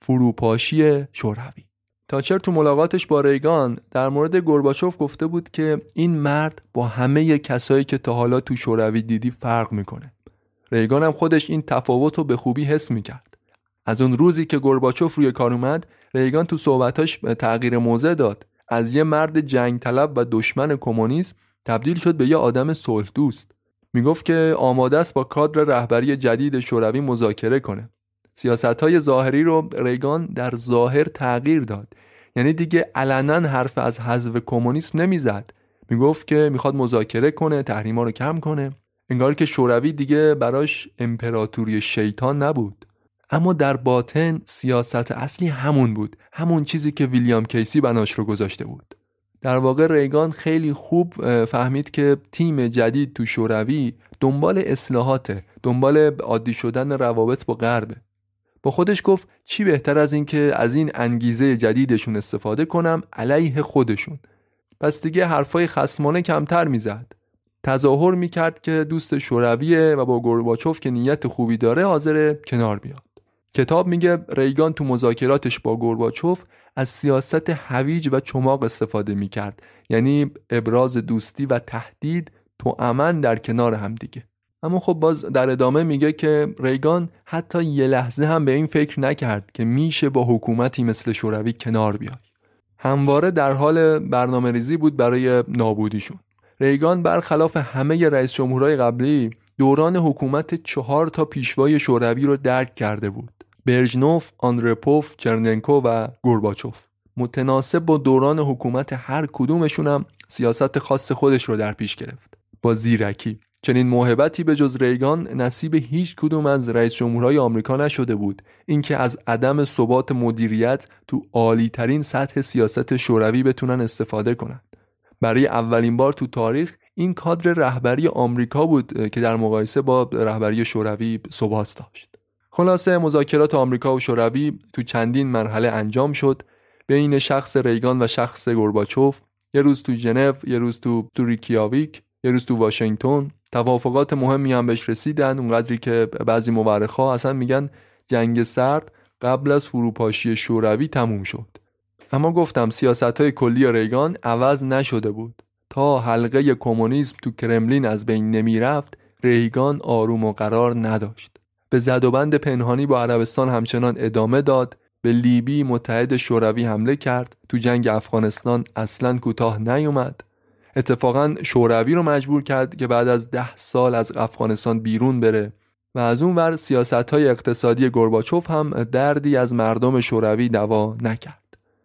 فروپاشی شوروی. تاچر تو ملاقاتش با ریگان در مورد گورباچوف گفته بود که این مرد با همه کسایی که تا حالا تو شوروی دیدی فرق میکنه. ریگان هم خودش این تفاوت رو به خوبی حس میکرد. از اون روزی که گورباچوف روی کار اومد، ریگان تو صحبتاش تغییر موضع داد. از یه مرد جنگ طلب و دشمن کمونیسم تبدیل شد به یه آدم صلح دوست. میگفت که آماده است با کادر رهبری جدید شوروی مذاکره کنه. سیاست‌های ظاهری رو ریگان در ظاهر تغییر داد. یعنی دیگه علنا حرف از حذف کمونیسم نمیزد. میگفت که میخواد مذاکره کنه، تحریما رو کم کنه. انگار که شوروی دیگه براش امپراتوری شیطان نبود. اما در باطن سیاست اصلی همون بود، همون چیزی که ویلیام کیسی بناش رو گذاشته بود. در واقع ریگان خیلی خوب فهمید که تیم جدید تو شوروی دنبال اصلاحاته، دنبال عادی شدن روابط با غرب. با خودش گفت چی بهتر از این که از این انگیزه جدیدشون استفاده کنم علیه خودشون. پس دیگه حرفای خصمانه کمتر میزد. تظاهر میکرد که دوست شورویه و با گورباچوف که نیت خوبی داره حاضر کنار بیاد. کتاب میگه ریگان تو مذاکراتش با گورباچوف از سیاست هویج و چماق استفاده میکرد، یعنی ابراز دوستی و تهدید توأماً در کنار هم دیگه. اما خب باز در ادامه میگه که ریگان حتی یه لحظه هم به این فکر نکرد که میشه با حکومتی مثل شوروی کنار بیای. همواره در حال برنامه ریزی بود برای نابودیشون. ریگان برخلاف همه رئیس جمهورهای قبلی دوران حکومت چهار تا پیشوای شوروی رو درک کرده بود: برژنوف، آندروپوف، چرننکو و گورباچوف. متناسب با دوران حکومت هر کدومشون هم سیاست خاص خودش رو در پیش گرفت با زیرکی. چنین موهبتی به جز ریگان نصیب هیچ کدوم از رئیس جمهورهای آمریکا نشده بود، اینکه از عدم ثبات مدیریت تو عالی ترین سطح سیاست شوروی بتونن استفاده کنن. برای اولین بار تو تاریخ این کادر رهبری آمریکا بود که در مقایسه با رهبری شوروی ثبات داشت. خلاصه مذاکرات آمریکا و شوروی تو چندین مرحله انجام شد، بین شخص ریگان و شخص گورباچوف، یه روز تو ژنو، یه روز تو تو ریکیاویک، یه روز تو واشنگتن. توافقات مهمی هم بهش رسیدن، اونقدری که بعضی مورخا اصلا میگن جنگ سرد قبل از فروپاشی شوروی تموم شد. اما گفتم سیاست‌های کلی ریگان عوض نشده بود. تا حلقه کمونیسم تو کرملین از بین نمی رفت، ریگان آروم و قرار نداشت. به زدوبند پنهانی با عربستان همچنان ادامه داد، به لیبی متحد شوروی حمله کرد، تو جنگ افغانستان اصلاً کوتاه نیومد. اتفاقاً شوروی رو مجبور کرد که بعد از ده سال از افغانستان بیرون بره و از اون ور سیاست‌های اقتصادی گورباچوف هم دردی از مردم شوروی دوا نکرد.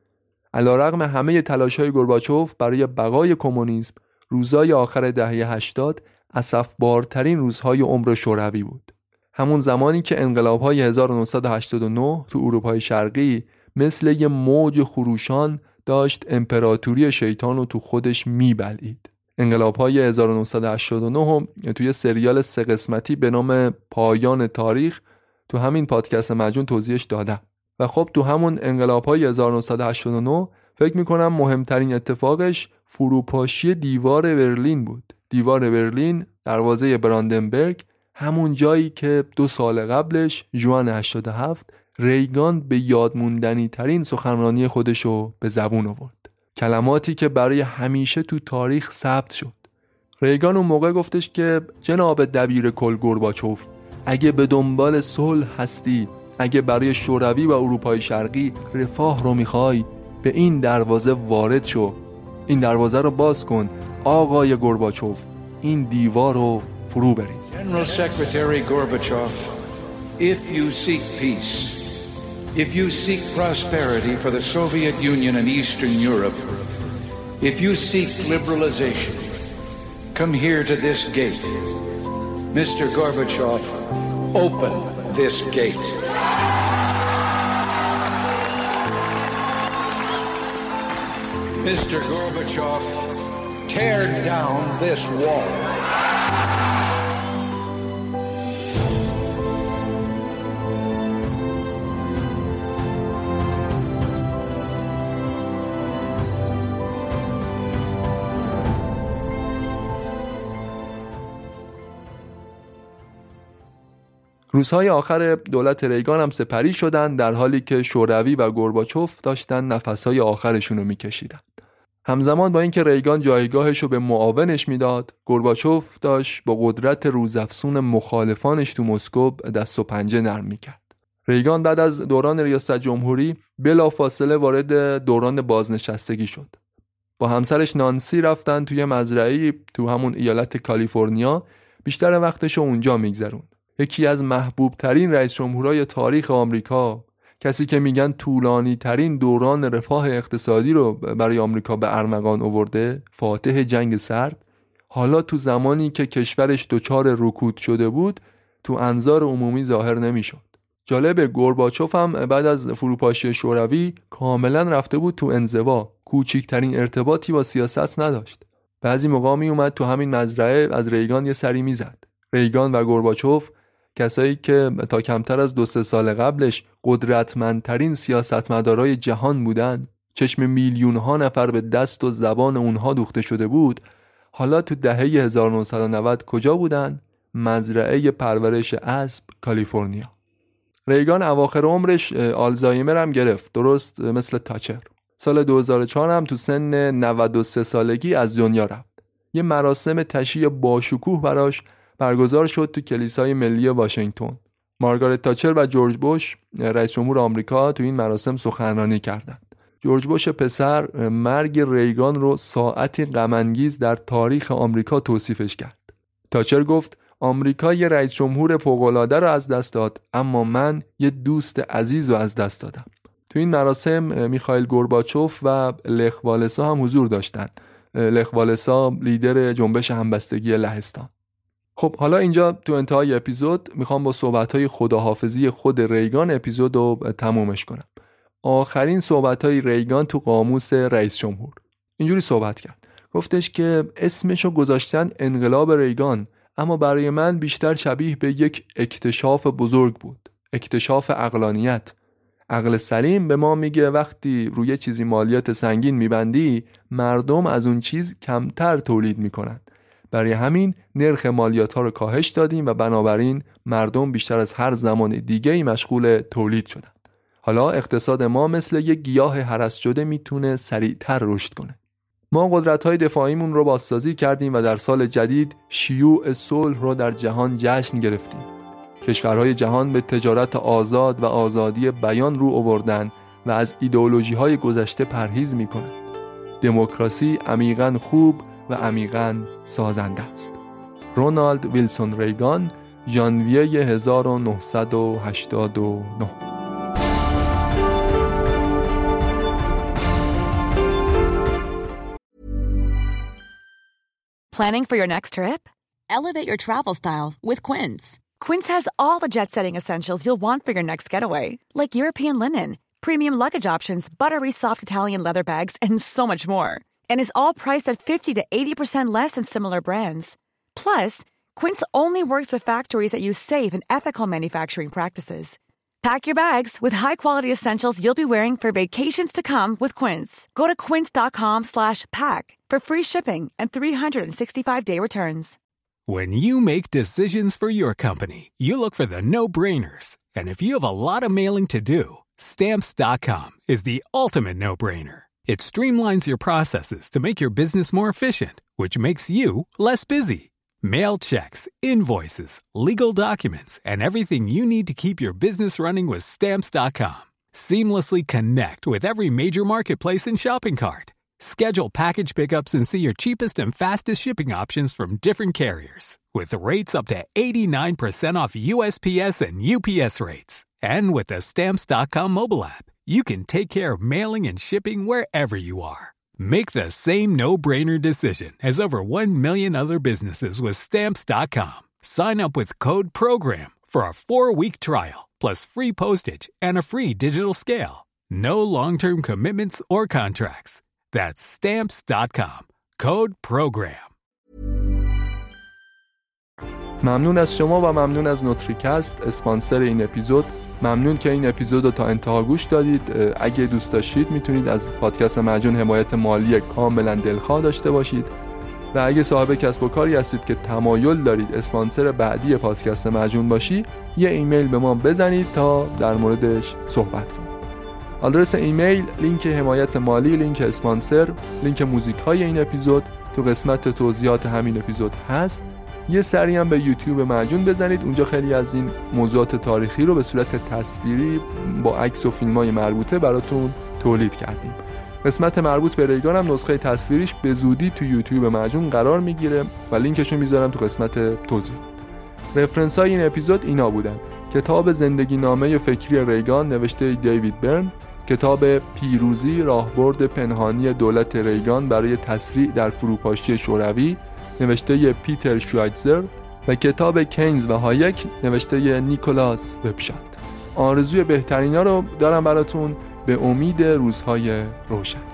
علیرغم همه تلاش‌های گورباچوف برای بقای کمونیسم، روزهای آخر دهه هشتاد اسفبارترین روزهای عمر شوروی بود. همون زمانی که انقلاب‌های هزار و نهصد و هشتاد و نه تو اروپای شرقی مثل یه موج خروشان داشت امپراتوری شیطان رو تو خودش میبلید. انقلاب‌های هزار و نهصد و هشتاد و نه هم توی سریال سه قسمتی به نام پایان تاریخ تو همین پادکست مجنون توضیحش دادم. و خب تو همون انقلاب‌های هزار و نهصد و هشتاد و نه فکر میکنم مهمترین اتفاقش فروپاشی دیوار برلین بود. دیوار برلین، دروازه براندنبرگ، همون جایی که دو سال قبلش ژوئن هشتاد و هفت ریگان به یاد موندنی ترین سخنرانی خودشو به زبون آورد. کلماتی که برای همیشه تو تاریخ ثبت شد. ریگان اون موقع گفتش که جناب دبیر کل گورباچوف، اگه به دنبال صلح هستی، اگه برای شوروی و اروپای شرقی رفاه رو میخوای، به این دروازه وارد شو. این دروازه رو باز کن آقای گورباچوف، این دیوار رو فرو بریز. General Secretary Gorbachev, if you seek peace, if you seek prosperity for the Soviet Union and Eastern Europe, if you seek liberalization, come here to this gate. Mister Gorbachev, open this gate. Mister Gorbachev, tear down this wall. روزهای آخر دولت ریگان هم سپری شدن، در حالی که شوروی و گورباچوف داشتن نفسهای آخرشون رو میکشیدن. همزمان با اینکه ریگان جایگاهش رو به معاونش میداد، گورباچوف داشت با قدرت روزافزون مخالفانش تو مسکو دست و پنجه نرم میکرد. ریگان بعد از دوران ریاست جمهوری بلافاصله وارد دوران بازنشستگی شد. با همسرش نانسی رفتن توی مزرعه‌ای تو همون ایالت کالیفرنیا، بیشتر وقتش رو اونجا میگذرون. یکی از محبوب ترین رئیس جمهورای تاریخ آمریکا، کسی که میگن طولانی ترین دوران رفاه اقتصادی رو برای آمریکا به ارمغان آورده، فاتح جنگ سرد، حالا تو زمانی که کشورش دچار رکود شده بود تو انظار عمومی ظاهر نمیشد. جالب، گورباچوف هم بعد از فروپاشی شوروی کاملا رفته بود تو انزوا، کوچکترین ارتباطی با سیاست نداشت. بعضی موقع می اومد تو همین مزرعه از ریگان یه سری میزد. ریگان و گورباچوف، کسایی که تا کمتر از دو سه سال قبلش قدرتمندترین سیاستمدارای جهان بودن، چشم میلیون ها نفر به دست و زبان اونها دوخته شده بود، حالا تو دهه هزار و نهصد و نود کجا بودن؟ مزرعه پرورش اسب، کالیفرنیا. ریگان اواخر عمرش آلزایمر هم گرفت، درست مثل تاچر. سال دو هزار و چهار هم تو سن نود و سه سالگی از دنیا رفت. یه مراسم تشییع باشکوه براش برگزار شد تو کلیسای ملی واشنگتن. مارگارت تاچر و جورج بوش رئیس جمهور آمریکا تو این مراسم سخنرانی کردند. جورج بوش پسر مرگ ریگان رو ساعتی غم انگیز در تاریخ آمریکا توصیفش کرد. تاچر گفت آمریکا یه رئیس جمهور فوق‌العاده رو از دست داد، اما من یه دوست عزیز رو از دست دادم. تو این مراسم میخائیل گورباچوف و لخ والسا هم حضور داشتند. لخ والسا لیدر جنبش همبستگی لهستان. خب حالا اینجا تو انتهای اپیزود میخوام با صحبت‌های خداحافظی خود ریگان اپیزود رو تمومش کنم. آخرین صحبت‌های ریگان تو قاموس رئیس جمهور. اینجوری صحبت کرد. گفتش که اسمشو گذاشتن انقلاب ریگان، اما برای من بیشتر شبیه به یک اکتشاف بزرگ بود. اکتشاف عقلانیت. عقل سلیم به ما میگه وقتی روی چیزی مالیات سنگین میبندی، مردم از اون چیز کمتر تولید میکنن. برای همین نرخ مالیات ها رو کاهش دادیم و بنابراین مردم بیشتر از هر زمان دیگه‌ای مشغول تولید شدن. حالا اقتصاد ما مثل یک گیاه هرس شده میتونه سریعتر رشد کنه. ما قدرت‌های دفاعیمون رو بازسازی کردیم و در سال جدید شیوع صلح رو در جهان جشن گرفتیم. کشورهای جهان به تجارت آزاد و آزادی بیان رو آوردن و از ایدئولوژی‌های گذشته پرهیز می‌کنند. دموکراسی عمیقاً خوب و عمیقاً سازنده است. رونالد ویلسون ریگان، ژانویه هزار و نهصد و هشتاد و نه. Planning for your next trip? Elevate your travel style with Quince. Quince has all the jet-setting essentials you'll want for your next getaway, like European linen, premium luggage options, buttery soft Italian leather bags, and so much more. And is all priced at fifty to eighty percent less than similar brands. Plus, Quince only works with factories that use safe and ethical manufacturing practices. Pack your bags with high-quality essentials you'll be wearing for vacations to come with Quince. Go to quince.com slash pack for free shipping and three sixty-five day returns. When you make decisions for your company, you look for the no-brainers. And if you have a lot of mailing to do, Stamps dot com is the ultimate no-brainer. It streamlines your processes to make your business more efficient, which makes you less busy. Mail checks, invoices, legal documents, and everything you need to keep your business running with Stamps dot com. Seamlessly connect with every major marketplace and shopping cart. Schedule package pickups and see your cheapest and fastest shipping options from different carriers, with rates up to eighty-nine percent off U S P S and U P S rates. And with the Stamps dot com mobile app, you can take care of mailing and shipping wherever you are. Make the same no-brainer decision as over one million other businesses with Stamps dot com. Sign up with code PROGRAM for a four-week trial, plus free postage and a free digital scale. No long-term commitments or contracts. That's Stamps dot com. Code PROGRAM. ممنون از شما و ممنون از نوتریکست، اسپانسر این اپیزود. ممنون که این اپیزود رو تا انتها گوش دادید. اگه دوست داشتید میتونید از پادکست معجون حمایت مالی کاملا دلخواه داشته باشید و اگه صاحب کسب و کاری هستید که تمایل دارید اسپانسر بعدی پادکست معجون باشی، یه ایمیل به ما بزنید تا در موردش صحبت کنیم. آدرس ایمیل، لینک حمایت مالی، لینک اسپانسر، لینک موزیک های این اپیزود تو قسمت توضیحات همین اپیزود هست. یه سری هم به یوتیوب معجون بزنید، اونجا خیلی از این موضوعات تاریخی رو به صورت تصویری با عکس و فیلم‌های مربوطه براتون تولید کردیم. قسمت مربوط به ریگان هم نسخه تصویریش به زودی تو یوتیوب معجون قرار میگیره و لینکشو میذارم تو قسمت توضیح. رفرنس های این اپیزود اینا بودن: کتاب زندگی نامه فکری ریگان نوشته دیوید برن، کتاب پیروزی راهبرد پنهانی دولت ریگان برای تسریع در فروپاشی شوروی نوشته پیتر شوایتزر و کتاب کینز و هایک نوشته نیکولاس وبشات. آرزوی بهترینا رو دارم براتون، به امید روزهای روشن.